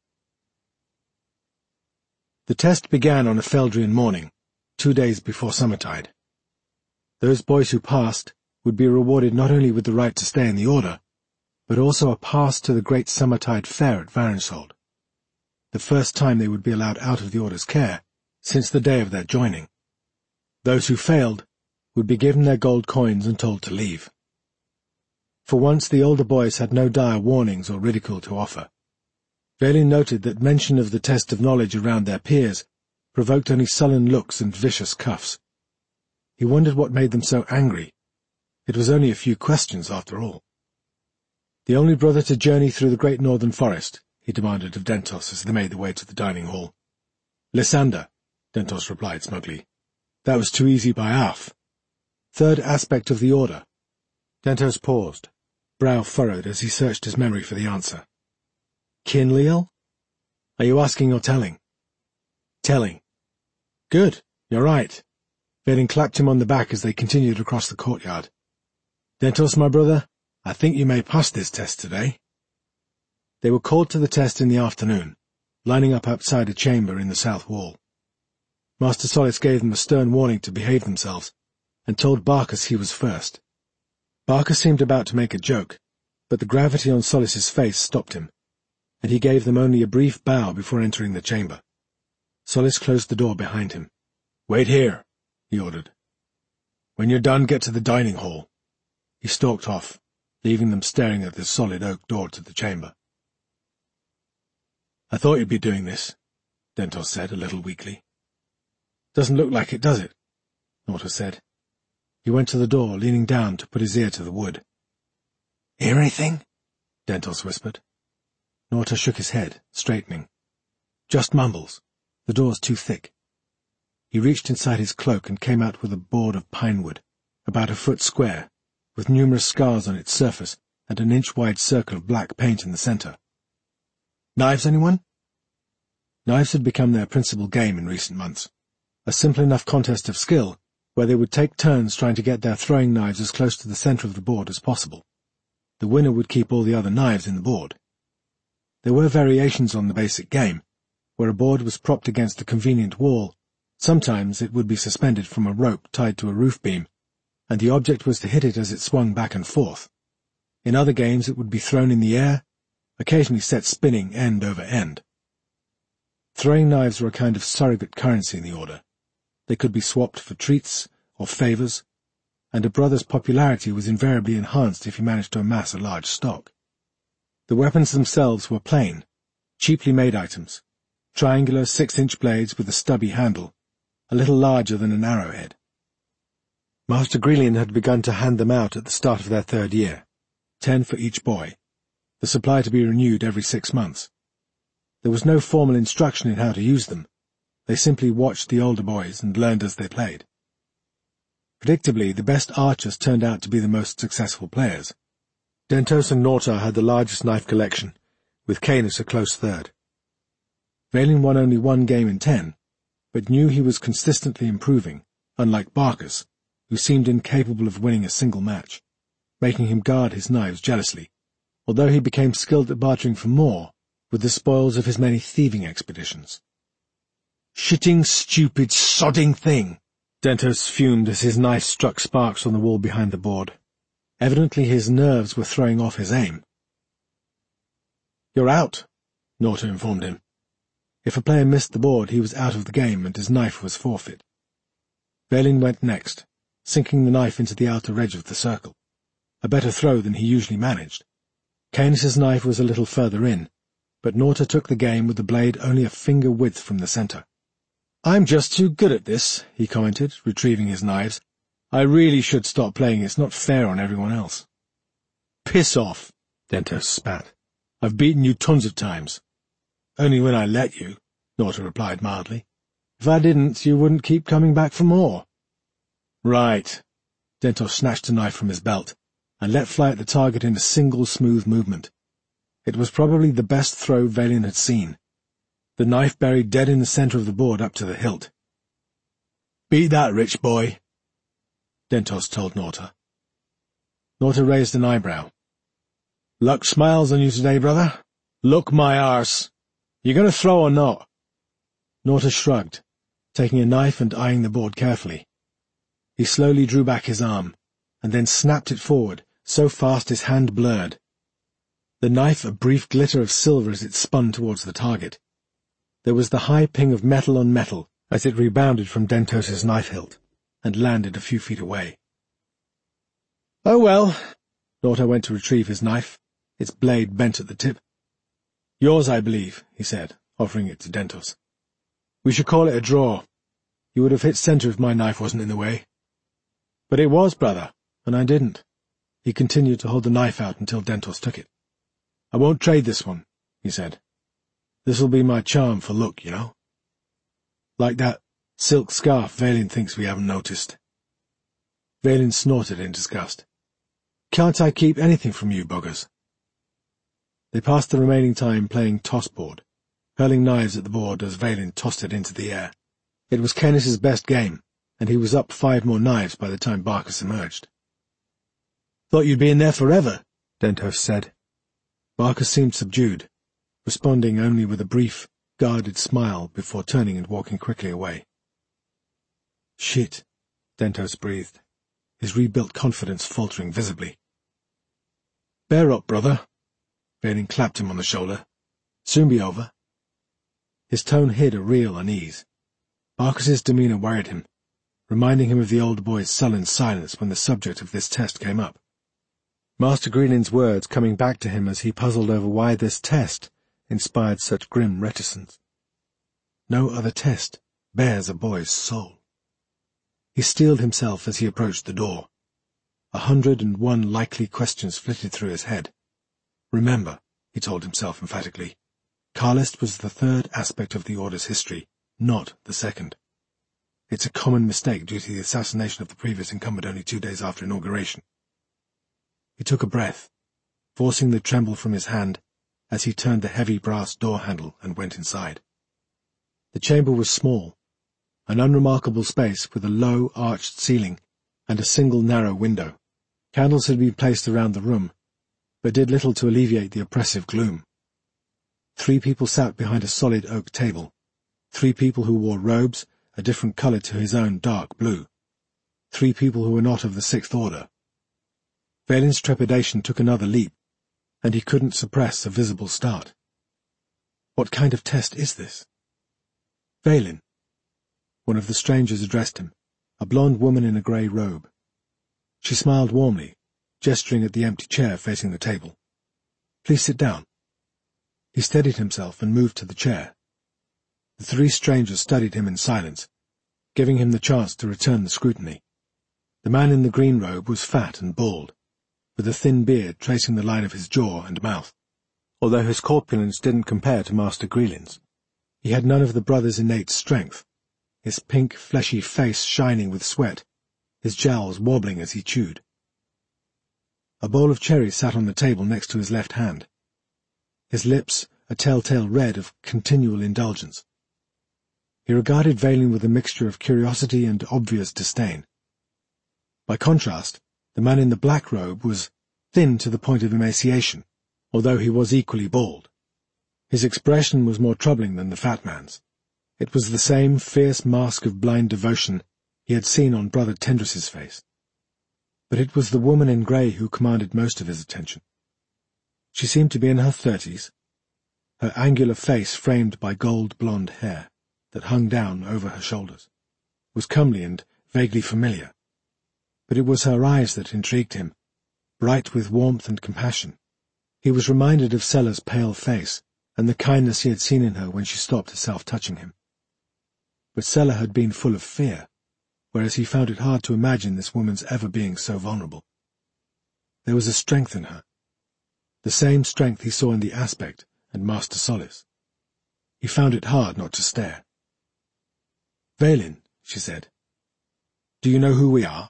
A: The test began on a Feldrian morning, two days before summertide. Those boys who passed would be rewarded not only with the right to stay in the Order, but also a pass to the great summertide fair at Varenshold, the first time they would be allowed out of the Order's care since the day of their joining. Those who failed would be given their gold coins and told to leave. For once the older boys had no dire warnings or ridicule to offer. Vaylin noted that mention of the test of knowledge around their peers provoked only sullen looks and vicious cuffs. He wondered what made them so angry. It was only a few questions, after all. The only brother to journey through the great northern forest, he demanded of Dentos as they made their way to the dining hall. Lysander, Dentos replied smugly. That was too easy by half. Third aspect of the Order. Dentos paused, brow furrowed as he searched his memory for the answer. Kinleal? Are you asking or telling? Telling. Good, you're right. Vaylin clapped him on the back as they continued across the courtyard. Dentos, my brother, I think you may pass this test today. They were called to the test in the afternoon, lining up outside a chamber in the south wall. Master Solis gave them a stern warning to behave themselves, and told Barcus he was first. Barcus seemed about to make a joke, but the gravity on Solis's face stopped him, and he gave them only a brief bow before entering the chamber. Solis closed the door behind him. Wait here, he ordered. When you're done, get to the dining hall. He stalked off, leaving them staring at the solid oak door to the chamber. I thought you'd be doing this, Dentos said, a little weakly. Doesn't look like it, does it? Norta said. He went to the door, leaning down to put his ear to the wood. Hear anything? Dentos whispered. Norta shook his head, straightening. Just mumbles. The door's too thick. He reached inside his cloak and came out with a board of pine wood, about a foot square, with numerous scars on its surface and an inch-wide circle of black paint in the centre. Knives, anyone? Knives had become their principal game in recent months, a simple enough contest of skill where they would take turns trying to get their throwing knives as close to the centre of the board as possible. The winner would keep all the other knives in the board. There were variations on the basic game, where a board was propped against a convenient wall. Sometimes it would be suspended from a rope tied to a roof beam, and the object was to hit it as it swung back and forth. In other games it would be thrown in the air, occasionally set spinning end over end. Throwing knives were a kind of surrogate currency in the Order. They could be swapped for treats or favours, and a brother's popularity was invariably enhanced if he managed to amass a large stock. The weapons themselves were plain, cheaply made items, triangular six-inch blades with a stubby handle, a little larger than an arrowhead. Master Grelian had begun to hand them out at the start of their third year, ten for each boy, the supply to be renewed every six months. There was no formal instruction in how to use them. They simply watched the older boys and learned as they played. Predictably, the best archers turned out to be the most successful players. Dentos and Norta had the largest knife collection, with Canis a close third. Vaylin won only one game in ten, but knew he was consistently improving, unlike Barcus, who seemed incapable of winning a single match, making him guard his knives jealously, although he became skilled at bartering for more with the spoils of his many thieving expeditions. Shitting, stupid, sodding thing! Dentos fumed as his knife struck sparks on the wall behind the board. Evidently his nerves were throwing off his aim. You're out, Norta informed him. If a player missed the board, he was out of the game and his knife was forfeit. Vaylin went next, sinking the knife into the outer edge of the circle, a better throw than he usually managed. Canis's knife was a little further in, but Norta took the game with the blade only a finger width from the centre. I'm just too good at this, he commented, retrieving his knives. I really should stop playing. It's not fair on everyone else. Piss off, Dentos spat. I've beaten you tons of times. Only when I let you, Norta replied mildly. If I didn't, you wouldn't keep coming back for more. Right. Dentos snatched a knife from his belt and let fly at the target in a single smooth movement. It was probably the best throw Vaylin had seen. The knife buried dead in the center of the board up to the hilt. Beat that, rich boy, Dentos told Norta. Norta raised an eyebrow. Luck smiles on you today, brother. Look my arse. You gonna throw or not? Norta shrugged, taking a knife and eyeing the board carefully. He slowly drew back his arm, and then snapped it forward, so fast his hand blurred. The knife a brief glitter of silver as it spun towards the target. There was the high ping of metal on metal as it rebounded from Dentos's knife hilt, and landed a few feet away. Oh well, Norta went to retrieve his knife, its blade bent at the tip. Yours, I believe, he said, offering it to Dentos. We should call it a draw. You would have hit center if my knife wasn't in the way. But it was, brother, and I didn't. He continued to hold the knife out until Dentos took it. I won't trade this one, he said. This'll be my charm for luck, you know. Like that silk scarf Vaylin thinks we haven't noticed. Vaylin snorted in disgust. Can't I keep anything from you, buggers? They passed the remaining time playing toss-board, hurling knives at the board as Vaylin tossed it into the air. It was Canis's best game, and he was up five more knives by the time Barcus emerged. Thought you'd be in there forever, Dentos said. Barcus seemed subdued, responding only with a brief, guarded smile before turning and walking quickly away. Shit, Dentos breathed, his rebuilt confidence faltering visibly. Bear up, brother. Vaylin clapped him on the shoulder. Soon be over. His tone hid a real unease. Barcus's demeanor worried him, reminding him of the old boy's sullen silence when the subject of this test came up. Master Greenland's words coming back to him as he puzzled over why this test inspired such grim reticence. No other test bears a boy's soul. He steeled himself as he approached the door. A hundred and one likely questions flitted through his head. Remember, he told himself emphatically, Karlist was the third aspect of the Order's history, not the second. It's a common mistake due to the assassination of the previous incumbent only two days after inauguration. He took a breath, forcing the tremble from his hand as he turned the heavy brass door handle and went inside. The chamber was small, an unremarkable space with a low, arched ceiling and a single narrow window. Candles had been placed around the room, but did little to alleviate the oppressive gloom. Three people sat behind a solid oak table, three people who wore robes a different colour to his own dark blue, three people who were not of the Sixth Order. Vaylin's trepidation took another leap, and he couldn't suppress a visible start. What kind of test is this? Vaylin. One of the strangers addressed him, a blonde woman in a grey robe. She smiled warmly, gesturing at the empty chair facing the table. Please sit down. He steadied himself and moved to the chair. The three strangers studied him in silence, giving him the chance to return the scrutiny. The man in the green robe was fat and bald, with a thin beard tracing the line of his jaw and mouth. Although his corpulence didn't compare to Master Greeland's, he had none of the brother's innate strength, his pink, fleshy face shining with sweat, his jowls wobbling as he chewed. A bowl of cherries sat on the table next to his left hand, his lips a telltale red of continual indulgence. He regarded Vaylin with a mixture of curiosity and obvious disdain. By contrast, the man in the black robe was thin to the point of emaciation, although he was equally bald. His expression was more troubling than the fat man's. It was the same fierce mask of blind devotion he had seen on Brother Tendris's face. But it was the woman in grey who commanded most of his attention. She seemed to be in her thirties, her angular face framed by gold-blonde hair that hung down over her shoulders, was comely and vaguely familiar. But it was her eyes that intrigued him, bright with warmth and compassion. He was reminded of Sella's pale face and the kindness he had seen in her when she stopped herself touching him. But Sella had been full of fear, whereas he found it hard to imagine this woman's ever being so vulnerable. There was a strength in her, the same strength he saw in the aspect and Master Solis. He found it hard not to stare. "Vaylin," she said, "do you know who we are?"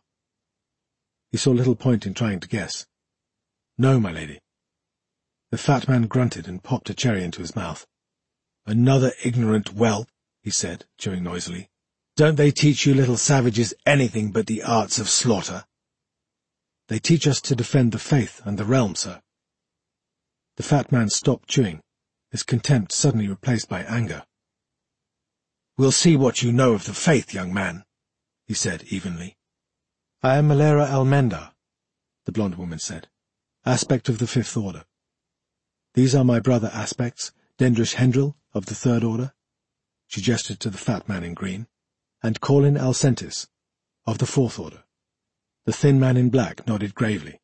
A: He saw little point in trying to guess. "No, my lady." The fat man grunted and popped a cherry into his mouth. "Another ignorant whelp," he said, chewing noisily. "Don't they teach you little savages anything but the arts of slaughter?" "They teach us to defend the faith and the realm, sir." The fat man stopped chewing, his contempt suddenly replaced by anger. "We'll see what you know of the faith, young man," he said evenly. "I am Malera Almendar," the blonde woman said, "aspect of the Fifth Order. These are my brother aspects, Dendrish Hendril of the Third Order," she gestured to the fat man in green, "and Corlin Alcentis of the Fourth Order." The thin man in black nodded gravely.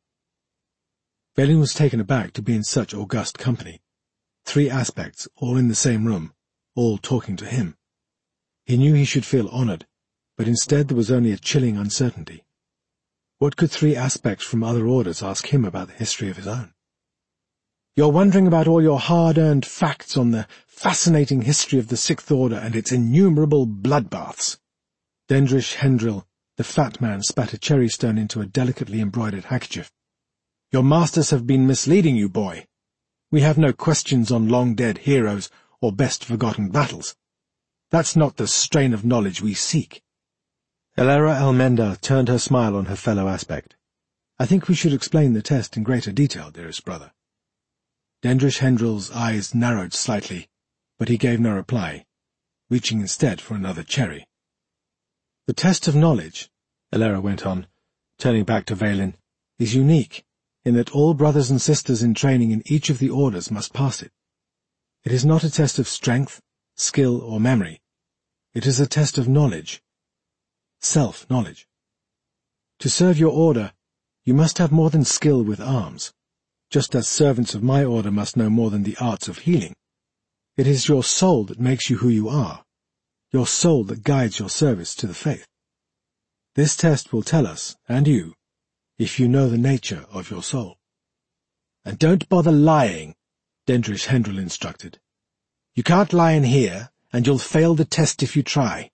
A: Vaylin was taken aback to be in such august company. Three aspects, all in the same room, all talking to him. He knew he should feel honoured, but instead there was only a chilling uncertainty. What could three aspects from other orders ask him about the history of his own? "You're wondering about all your hard-earned facts on the fascinating history of the Sixth Order and its innumerable bloodbaths." Dendrish Hendril, the fat man, spat a cherry stone into a delicately embroidered handkerchief. "Your masters have been misleading you, boy. We have no questions on long-dead heroes or best-forgotten battles. That's not the strain of knowledge we seek." Elera Almendar turned her smile on her fellow aspect. "I think we should explain the test in greater detail, dearest brother." Dendrish Hendril's eyes narrowed slightly, but he gave no reply, reaching instead for another cherry. "The test of knowledge," Elera went on, turning back to Vaylin, "is unique in that all brothers and sisters in training in each of the orders must pass it. It is not a test of strength, skill, or memory. It is a test of knowledge. Self-knowledge. To serve your order, you must have more than skill with arms, just as servants of my order must know more than the arts of healing. It is your soul that makes you who you are, your soul that guides your service to the faith. This test will tell us, and you, if you know the nature of your soul." "And don't bother lying," Dendrish Hendril instructed. "You can't lie in here, and you'll fail the test if you try."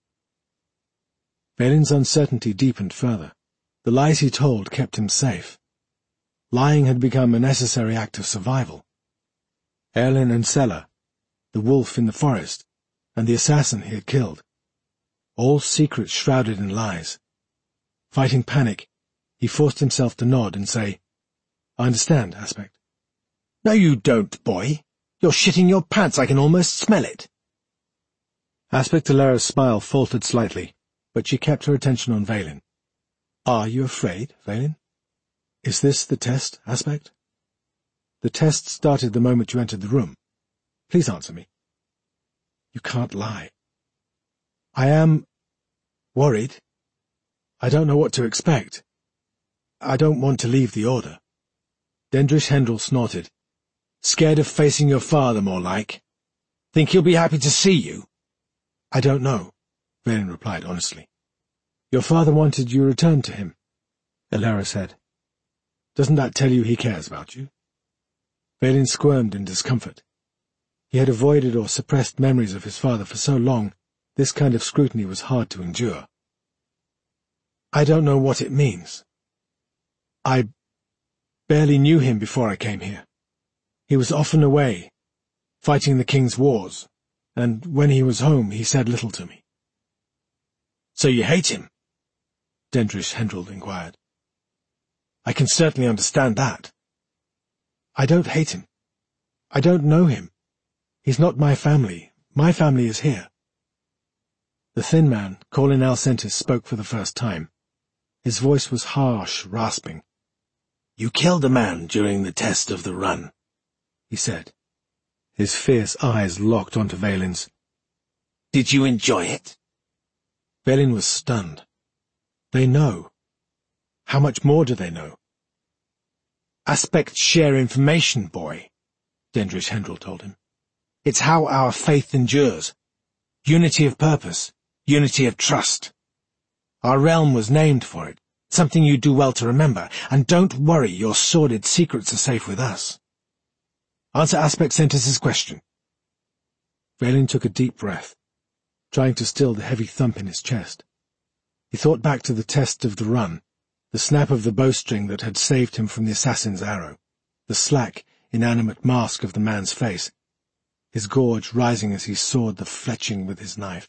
A: Vaylin's uncertainty deepened further. The lies he told kept him safe. Lying had become a necessary act of survival. Erlin and Sella, the wolf in the forest, and the assassin he had killed. All secrets shrouded in lies. Fighting panic, he forced himself to nod and say, "I understand, Aspect." "No, you don't, boy. You're shitting your pants. I can almost smell it." Aspect Alera's smile faltered slightly, but she kept her attention on Vaylin. "Are you afraid, Vaylin? Is this the test, Aspect?" "The test started the moment you entered the room. Please answer me." "You can't lie." "I am worried. I don't know what to expect. I don't want to leave the Order." Dendrish Hendril snorted. "Scared of facing your father, more like. Think he'll be happy to see you?" "I don't know," Vaylin replied honestly. "Your father wanted you returned to him," Elera said. "Doesn't that tell you he cares about you?" Vaylin squirmed in discomfort. He had avoided or suppressed memories of his father for so long, this kind of scrutiny was hard to endure. "I don't know what it means. I barely knew him before I came here. He was often away, fighting the king's wars, and when he was home he said little to me." "So you hate him?" Dendrish Hendril inquired. "I can certainly understand that." "I don't hate him. I don't know him. He's not my family. My family is here." The thin man, Corlin Alcentis, spoke for the first time. His voice was harsh, rasping. "You killed a man during the test of the run," he said. His fierce eyes locked onto Vaylin's. "Did you enjoy it?" Vaylin was stunned. "They know. How much more do they know?" "Aspects share information, boy," Dendrish Hendril told him. "It's how our faith endures. Unity of purpose, unity of trust. Our realm was named for it, something you do well to remember, and don't worry, your sordid secrets are safe with us. Answer Aspect Centus's question. Vaylin took a deep breath, trying to still the heavy thump in his chest. He thought back to the test of the run, the snap of the bowstring that had saved him from the assassin's arrow, the slack, inanimate mask of the man's face, his gorge rising as he sawed the fletching with his knife.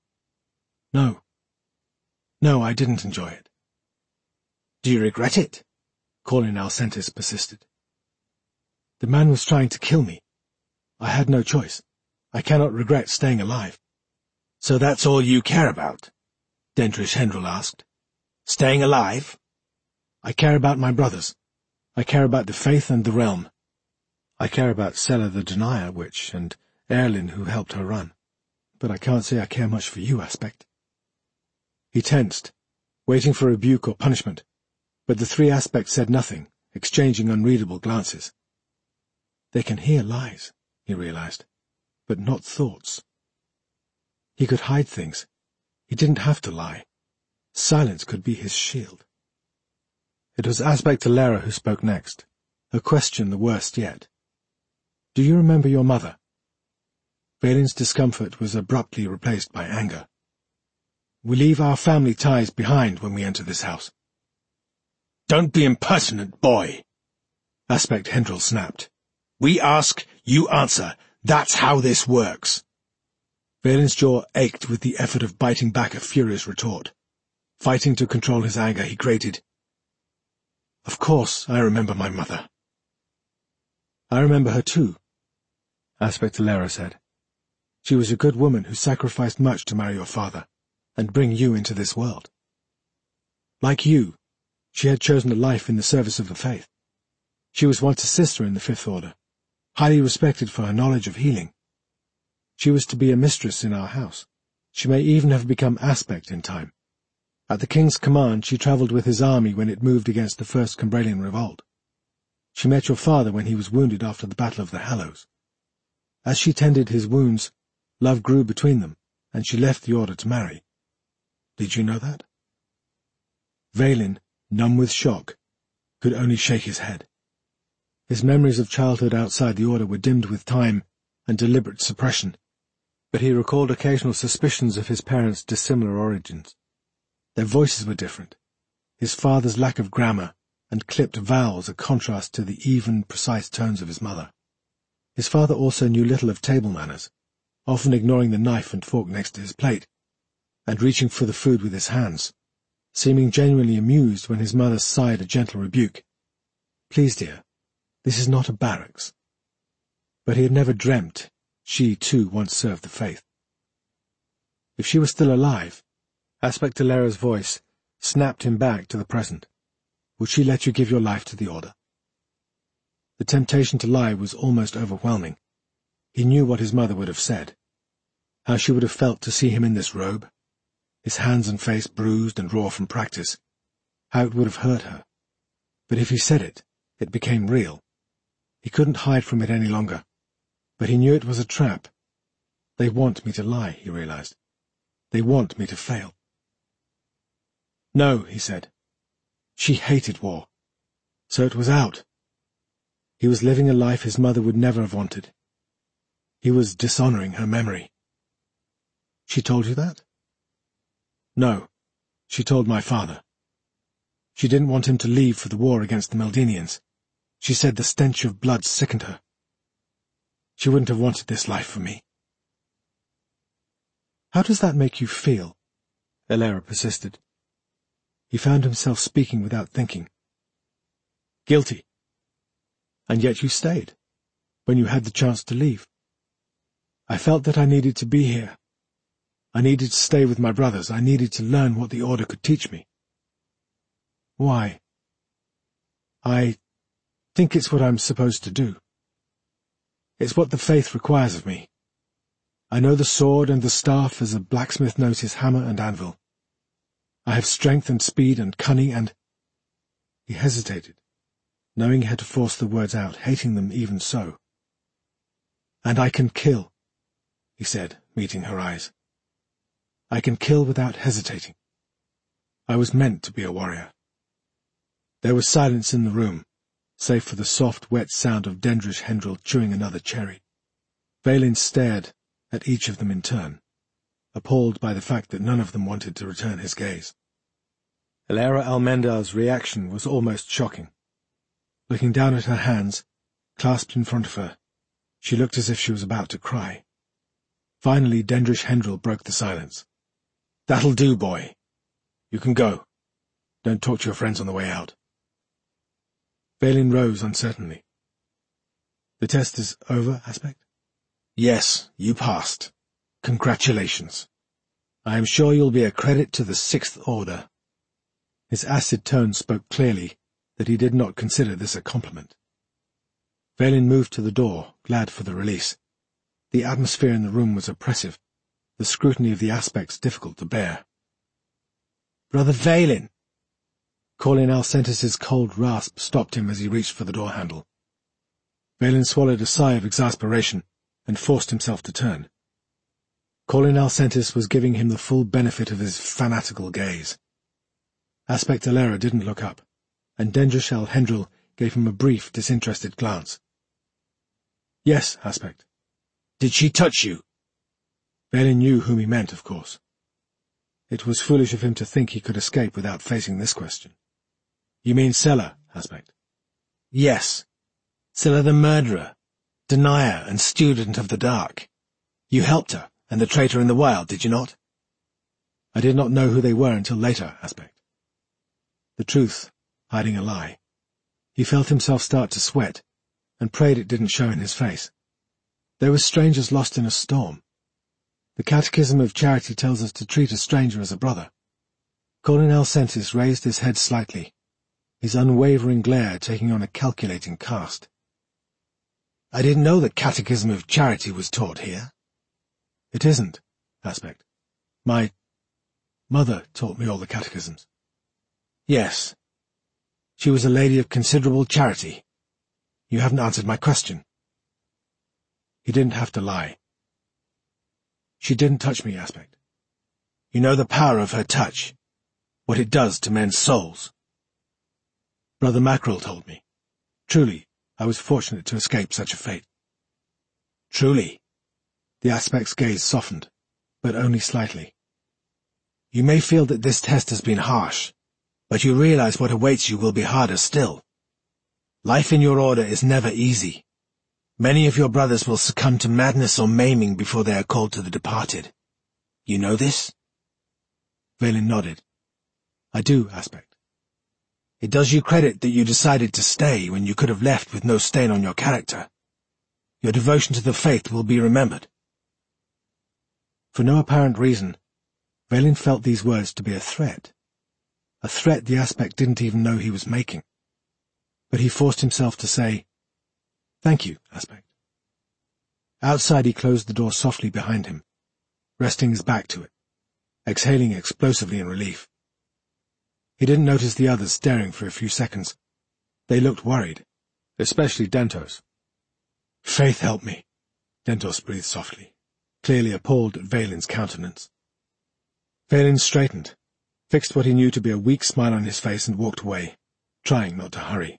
A: No. No, I didn't enjoy it. Do you regret it? Corlin Alcentus persisted. The man was trying to kill me. I had no choice. I cannot regret staying alive. So that's all you care about? Dendrish Hendrel asked. Staying alive? I care about my brothers. I care about the faith and the realm. I care about Sella the Denier Witch and Erlin who helped her run. But I can't say I care much for you, Aspect. He tensed, waiting for rebuke or punishment, but the three Aspects said nothing, exchanging unreadable glances. They can hear lies, he realized, but not thoughts. He could hide things. He didn't have to lie. Silence could be his shield. It was Aspect Alera who spoke next, her question the worst yet. Do you remember your mother? Vaylin's discomfort was abruptly replaced by anger. We leave our family ties behind when we enter this house. Don't be impertinent, boy, Aspect Hendrel snapped. We ask, you answer. That's how this works. Vaylin's jaw ached with the effort of biting back a furious retort. Fighting to control his anger, he grated, Of course I remember my mother. I remember her too, Aspect Alera said. She was a good woman who sacrificed much to marry your father and bring you into this world. Like you, she had chosen a life in the service of the faith. She was once a sister in the Fifth Order, highly respected for her knowledge of healing. She was to be a mistress in our house. She may even have become Aspect in time. At the king's command, she travelled with his army when it moved against the First Cumbralian Revolt. She met your father when he was wounded after the Battle of the Hallows. As she tended his wounds, love grew between them, and she left the Order to marry. Did you know that? Vaylin, numb with shock, could only shake his head. His memories of childhood outside the Order were dimmed with time and deliberate suppression, but he recalled occasional suspicions of his parents' dissimilar origins. Their voices were different, his father's lack of grammar and clipped vowels a contrast to the even, precise tones of his mother. His father also knew little of table manners, often ignoring the knife and fork next to his plate, and reaching for the food with his hands, seeming genuinely amused when his mother sighed a gentle rebuke. Please, dear, this is not a barracks. But he had never dreamt she, too, once served the faith. If she was still alive, Aspect Alera's voice snapped him back to the present. Would she let you give your life to the Order? The temptation to lie was almost overwhelming. He knew what his mother would have said, how she would have felt to see him in this robe, his hands and face bruised and raw from practice, how it would have hurt her. But if he said it, it became real. He couldn't hide from it any longer, but he knew it was a trap. They want me to lie, he realized. They want me to fail. No, he said. She hated war. So it was out. He was living a life his mother would never have wanted. He was dishonoring her memory. She told you that? No, she told my father. She didn't want him to leave for the war against the Meldenians. She said the stench of blood sickened her. She wouldn't have wanted this life for me. How does that make you feel? Alera persisted. He found himself speaking without thinking. Guilty. And yet you stayed, when you had the chance to leave. I felt that I needed to be here. I needed to stay with my brothers. I needed to learn what the Order could teach me. Why? I think it's what I'm supposed to do. It's what the faith requires of me. I know the sword and the staff as a blacksmith knows his hammer and anvil. I have strength and speed and cunning and— He hesitated, knowing he had to force the words out, hating them even so. And I can kill, he said, meeting her eyes. I can kill without hesitating. I was meant to be a warrior. There was silence in the room, save for the soft, wet sound of Dendrish Hendril chewing another cherry. Vaylin stared at each of them in turn, appalled by the fact that none of them wanted to return his gaze. Elara Almendar's reaction was almost shocking. Looking down at her hands, clasped in front of her, she looked as if she was about to cry. Finally, Dendrish Hendril broke the silence. "That'll do, boy. You can go. Don't talk to your friends on the way out." Vaylin rose uncertainly. "The test is over, Aspect?" "Yes, you passed. Congratulations. I am sure you'll be a credit to the Sixth Order." His acid tone spoke clearly that he did not consider this a compliment. Vaylin moved to the door, glad for the release. The atmosphere in the room was oppressive, the scrutiny of the Aspects difficult to bear. "Brother Vaylin!" Corlin Alcentus's cold rasp stopped him as he reached for the door handle. Vaylin swallowed a sigh of exasperation and forced himself to turn. Corlin Alcentus was giving him the full benefit of his fanatical gaze. Aspect Elara didn't look up, and Dendrish Hendril gave him a brief, disinterested glance. "Yes, Aspect." "Did she touch you?" Vaylin knew whom he meant, of course. It was foolish of him to think he could escape without facing this question. "You mean Sela, Aspect?" "Yes. Sela the murderer, denier and student of the dark. You helped her and the traitor in the wild, did you not?" "I did not know who they were until later, Aspect." The truth, hiding a lie. He felt himself start to sweat, and prayed it didn't show in his face. They were strangers lost in a storm. The Catechism of Charity tells us to treat a stranger as a brother. Corlin Alcentus raised his head slightly, his unwavering glare taking on a calculating cast. "I didn't know the Catechism of Charity was taught here." "It isn't, Aspect. My mother taught me all the catechisms." "Yes. She was a lady of considerable charity. You haven't answered my question." He didn't have to lie. "She didn't touch me, Aspect." "You know the power of her touch, what it does to men's souls?" "Brother Mackerel told me. Truly, I was fortunate to escape such a fate." "Truly?" The Aspect's gaze softened, but only slightly. "You may feel that this test has been harsh, but you realize what awaits you will be harder still. Life in your order is never easy. Many of your brothers will succumb to madness or maiming before they are called to the departed. You know this?" Vaylin nodded. "I do, Aspect." "It does you credit that you decided to stay when you could have left with no stain on your character. Your devotion to the faith will be remembered." For no apparent reason, Vaylin felt these words to be a threat. A threat the Aspect didn't even know he was making. But he forced himself to say, "Thank you, Aspect." Outside he closed the door softly behind him, resting his back to it, exhaling explosively in relief. He didn't notice the others staring for a few seconds. They looked worried, especially Dentos. "Faith help me," Dentos breathed softly, clearly appalled at Vaylin's countenance. Vaylin straightened, fixed what he knew to be a weak smile on his face and walked away, trying not to hurry.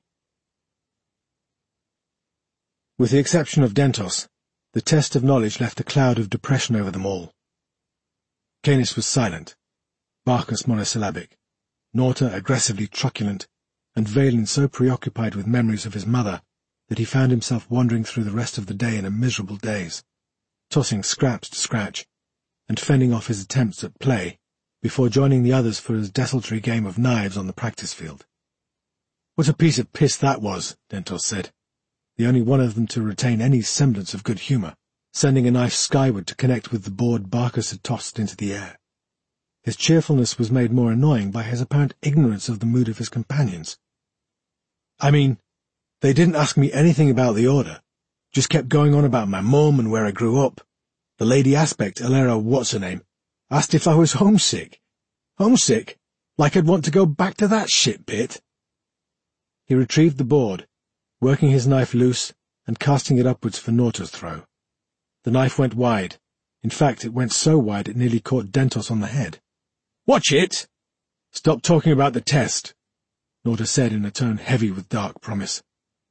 A: With the exception of Dentos, the test of knowledge left a cloud of depression over them all. Canis was silent, Barcus monosyllabic, Norta aggressively truculent, and Vaylin so preoccupied with memories of his mother that he found himself wandering through the rest of the day in a miserable daze, tossing scraps to scratch, and fending off his attempts at play, before joining the others for his desultory game of knives on the practice field. "What a piece of piss that was," Dentos said, the only one of them to retain any semblance of good humour, sending a knife skyward to connect with the board Barcus had tossed into the air. His cheerfulness was made more annoying by his apparent ignorance of the mood of his companions. "I mean, they didn't ask me anything about the Order, just kept going on about my mum and where I grew up. The lady Aspect, Elara what's-her-name, asked if I was homesick. Homesick? Like I'd want to go back to that shit pit." He retrieved the board, working his knife loose and casting it upwards for Norta's throw. The knife went wide. In fact, it went so wide it nearly caught Dentos on the head. "Watch it!" "Stop talking about the test," Norta said in a tone heavy with dark promise.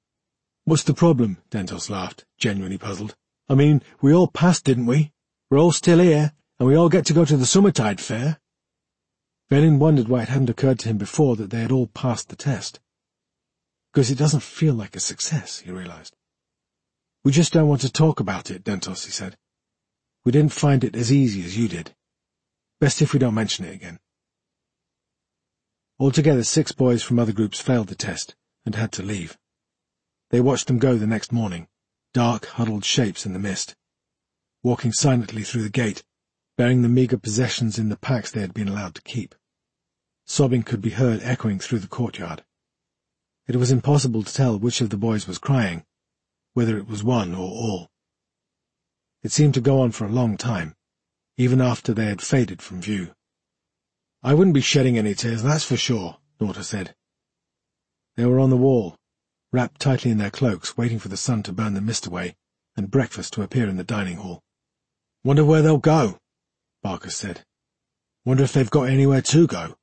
A: What's the problem? Dentos laughed, genuinely puzzled. I mean, we all passed, didn't we? We're all still here, and we all get to go to the Summertide Fair. Vaylin wondered why it hadn't occurred to him before that they had all passed the test. Because it doesn't feel like a success, he realized. We just don't want to talk about it, Dentos, he said. We didn't find it as easy as you did. Best if we don't mention it again. Altogether, six boys from other groups failed the test and had to leave. They watched them go the next morning, dark, huddled shapes in the mist, walking silently through the gate, bearing the meagre possessions in the packs they had been allowed to keep. Sobbing could be heard echoing through the courtyard. It was impossible to tell which of the boys was crying, whether it was one or all. It seemed to go on for a long time, even after they had faded from view. I wouldn't be shedding any tears, that's for sure, Norta said. They were on the wall, wrapped tightly in their cloaks, waiting for the sun to burn the mist away and breakfast to appear in the dining hall. Wonder where they'll go, Barkas said. Wonder if they've got anywhere to go.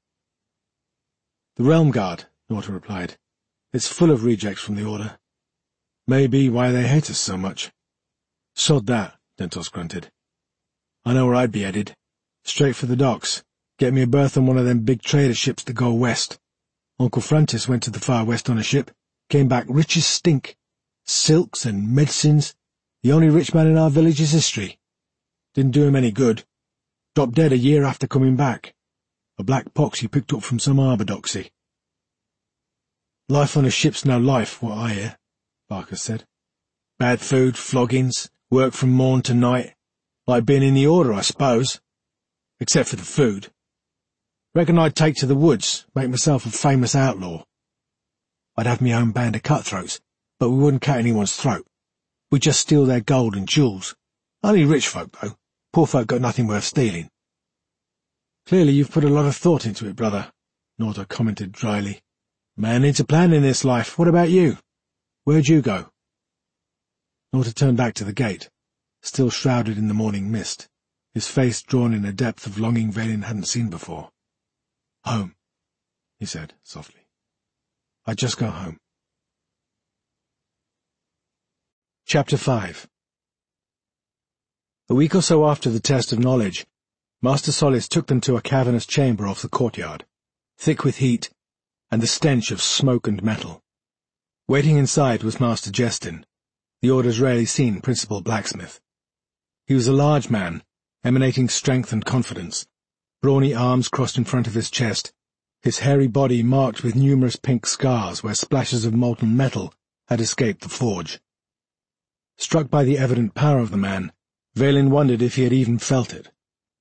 A: The Realm Guard, Norta replied. It's full of rejects from the Order. Maybe why they hate us so much. Sod that, Dentos grunted. I know where I'd be headed. Straight for the docks. Get me a berth on one of them big trader ships that go west. Uncle Francis went to the far west on a ship, came back rich as stink. Silks and medicines. The only rich man in our village's history. Didn't do him any good. Dropped dead a year after coming back. A black pox he picked up from some harbour doxy. Life on a ship's no life, what I hear, Barkas said. Bad food, floggings, work from morn to night. Like being in the Order, I suppose. Except for the food. Reckon I'd take to the woods, make myself a famous outlaw. I'd have my own band of cutthroats, but we wouldn't cut anyone's throat. We'd just steal their gold and jewels. Only rich folk, though. Poor folk got nothing worth stealing. Clearly you've put a lot of thought into it, brother, Norta commented dryly. Man needs a plan in this life. What about you? Where'd you go? Norta turned back to the gate, still shrouded in the morning mist, his face drawn in a depth of longing Vaylin hadn't seen before. Home, he said softly. I'd just go home. Chapter five. A week or so after the test of knowledge, Master Solis took them to a cavernous chamber off the courtyard, thick with heat and the stench of smoke and metal. Waiting inside was Master Jestin, the Order's rarely seen principal blacksmith. He was a large man, emanating strength and confidence, brawny arms crossed in front of his chest, his hairy body marked with numerous pink scars where splashes of molten metal had escaped the forge. Struck by the evident power of the man, Vaylin wondered if he had even felt it.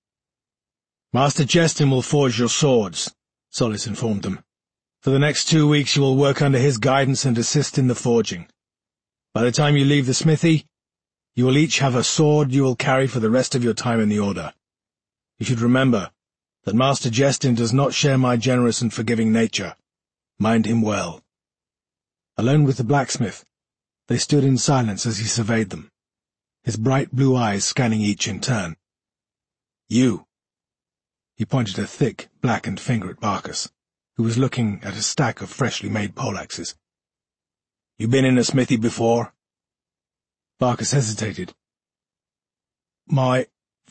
A: Master Jestin will forge your swords, Solis informed them. For the next two weeks you will work under his guidance and assist in the forging. By the time you leave the smithy, you will each have a sword you will carry for the rest of your time in the Order. You should remember that Master Jestin does not share my generous and forgiving nature. Mind him well. Alone with the blacksmith, they stood in silence as he surveyed them, his bright blue eyes scanning each in turn. You. He pointed a thick, blackened finger at Barkas, who was looking at a stack of freshly made poleaxes. You been in a smithy before? Barkas hesitated. My...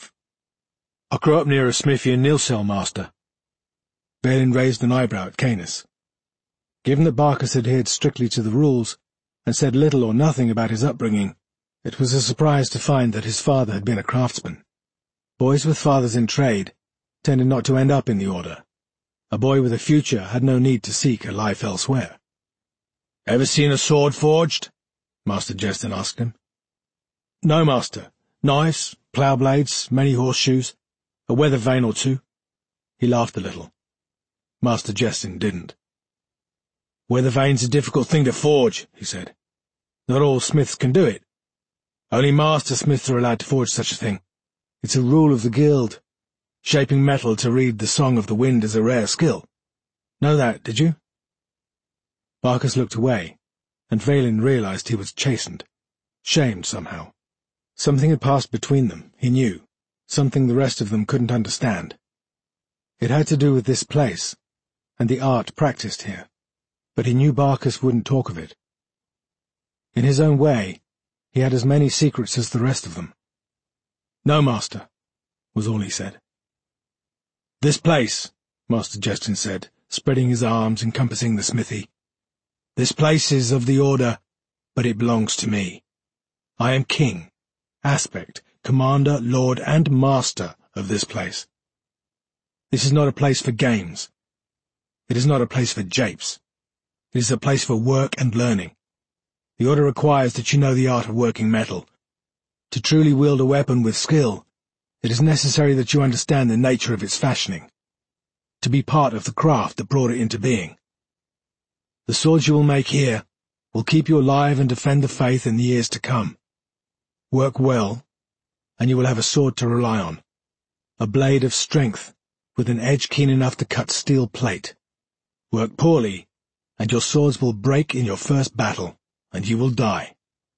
A: I grew up near a smithy in Nilsel, Master. Vaylin raised an eyebrow at Canis. Given that Barkas adhered strictly to the rules, and said little or nothing about his upbringing, it was a surprise to find that his father had been a craftsman. Boys with fathers in trade tended not to end up in the Order. A boy with a future had no need to seek a life elsewhere. Ever seen a sword forged? Master Jestin asked him. No, Master. Knives, plough blades, many horseshoes, a weather vane or two. He laughed a little. Master Jestin didn't. Weather vane's a difficult thing to forge, he said. Not all smiths can do it. Only master smiths are allowed to forge such a thing. It's a rule of the guild. Shaping metal to read the song of the wind is a rare skill. Know that, did you? Barkas looked away, and Vaylin realized he was chastened, shamed somehow. Something had passed between them, he knew, something the rest of them couldn't understand. It had to do with this place, and the art practiced here, but he knew Barkas wouldn't talk of it. In his own way, he had as many secrets as the rest of them. "No, master," was all he said. "This place," Master Jestyn said, spreading his arms, encompassing the smithy. "This place is of the Order, but it belongs to me. I am king, aspect, commander, lord, and master of this place. This is not a place for games. It is not a place for japes. It is a place for work and learning. The Order requires that you know the art of working metal. To truly wield a weapon with skill, it is necessary that you understand the nature of its fashioning, to be part of the craft that brought it into being. The swords you will make here will keep you alive and defend the faith in the years to come. Work well, and you will have a sword to rely on, a blade of strength with an edge keen enough to cut steel plate. Work poorly, and your swords will break in your first battle, and you will die."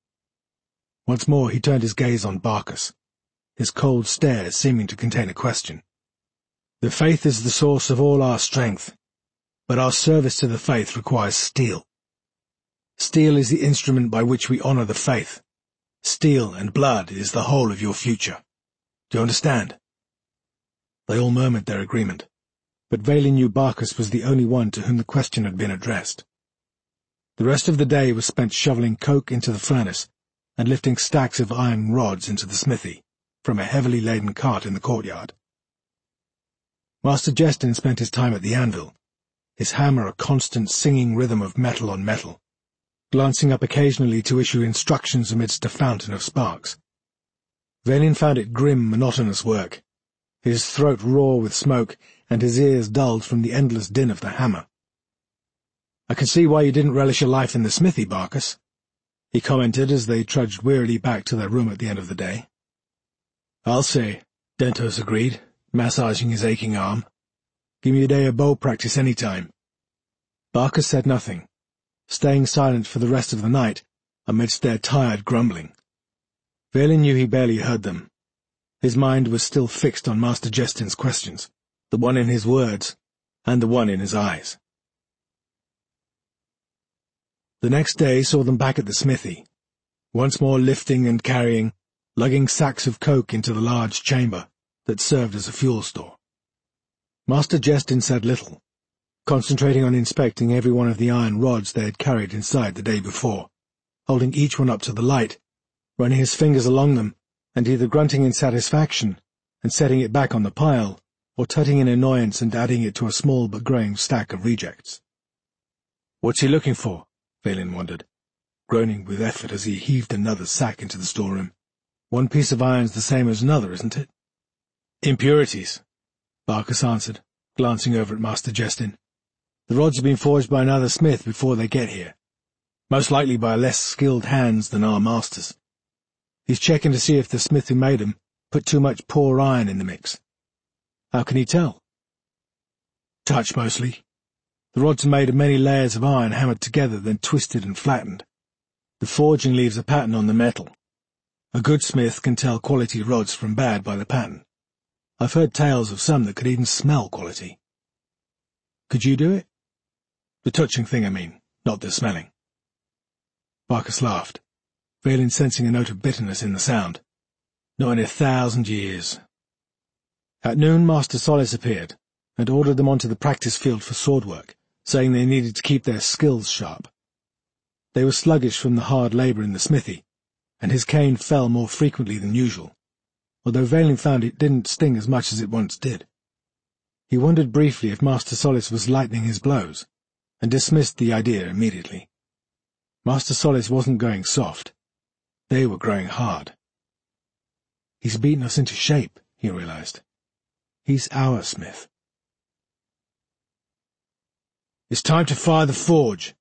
A: Once more he turned his gaze on Barcus, his cold stare seeming to contain a question. "The faith is the source of all our strength, but our service to the faith requires steel. Steel is the instrument by which we honor the faith. Steel and blood is the whole of your future. Do you understand?" They all murmured their agreement, but Vaylin knew Barcus was the only one to whom the question had been addressed. The rest of the day was spent shoveling coke into the furnace and lifting stacks of iron rods into the smithy from a heavily laden cart in the courtyard. Master Jestyn spent his time at the anvil, his hammer a constant singing rhythm of metal on metal, glancing up occasionally to issue instructions amidst a fountain of sparks. Vaylin found it grim, monotonous work, his throat raw with smoke and his ears dulled from the endless din of the hammer. "I can see why you didn't relish your life in the smithy, Barcus," he commented as they trudged wearily back to their room at the end of the day. "I'll say," Dentos agreed, massaging his aching arm. "Give me a day of bow practice any time." Barcus said nothing, staying silent for the rest of the night amidst their tired grumbling. Vaylin knew he barely heard them. His mind was still fixed on Master Jestyn's questions, the one in his words, and the one in his eyes. The next day saw them back at the smithy, once more lifting and carrying, lugging sacks of coke into the large chamber that served as a fuel store. Master Jestyn said little, concentrating on inspecting every one of the iron rods they had carried inside the day before, holding each one up to the light, running his fingers along them, and either grunting in satisfaction and setting it back on the pile, or tutting in annoyance and adding it to a small but growing stack of rejects. "What's he looking for?" Vaylin wondered, groaning with effort as he heaved another sack into the storeroom. "One piece of iron's the same as another, isn't it?" "Impurities," Barcus answered, glancing over at Master Jestyn. "The rods have been forged by another smith before they get here, most likely by less skilled hands than our masters. He's checking to see if the smith who made them put too much poor iron in the mix." "How can he tell?" "Touch, mostly. The rods are made of many layers of iron hammered together, then twisted and flattened. The forging leaves a pattern on the metal. A good smith can tell quality rods from bad by the pattern. I've heard tales of some that could even smell quality." "Could you do it?" "The touching thing, I mean, not the smelling." Barcus laughed, Vaylin sensing a note of bitterness in the sound. "Not in a thousand years." At noon Master Solis appeared, and ordered them onto the practice field for sword work, saying they needed to keep their skills sharp. They were sluggish from the hard labour in the smithy, and his cane fell more frequently than usual, although Vaylin found it didn't sting as much as it once did. He wondered briefly if Master Solis was lightening his blows, and dismissed the idea immediately. Master Solis wasn't going soft. They were growing hard. "He's beaten us into shape," he realized. "He's our smith." "It's time to fire the forge,"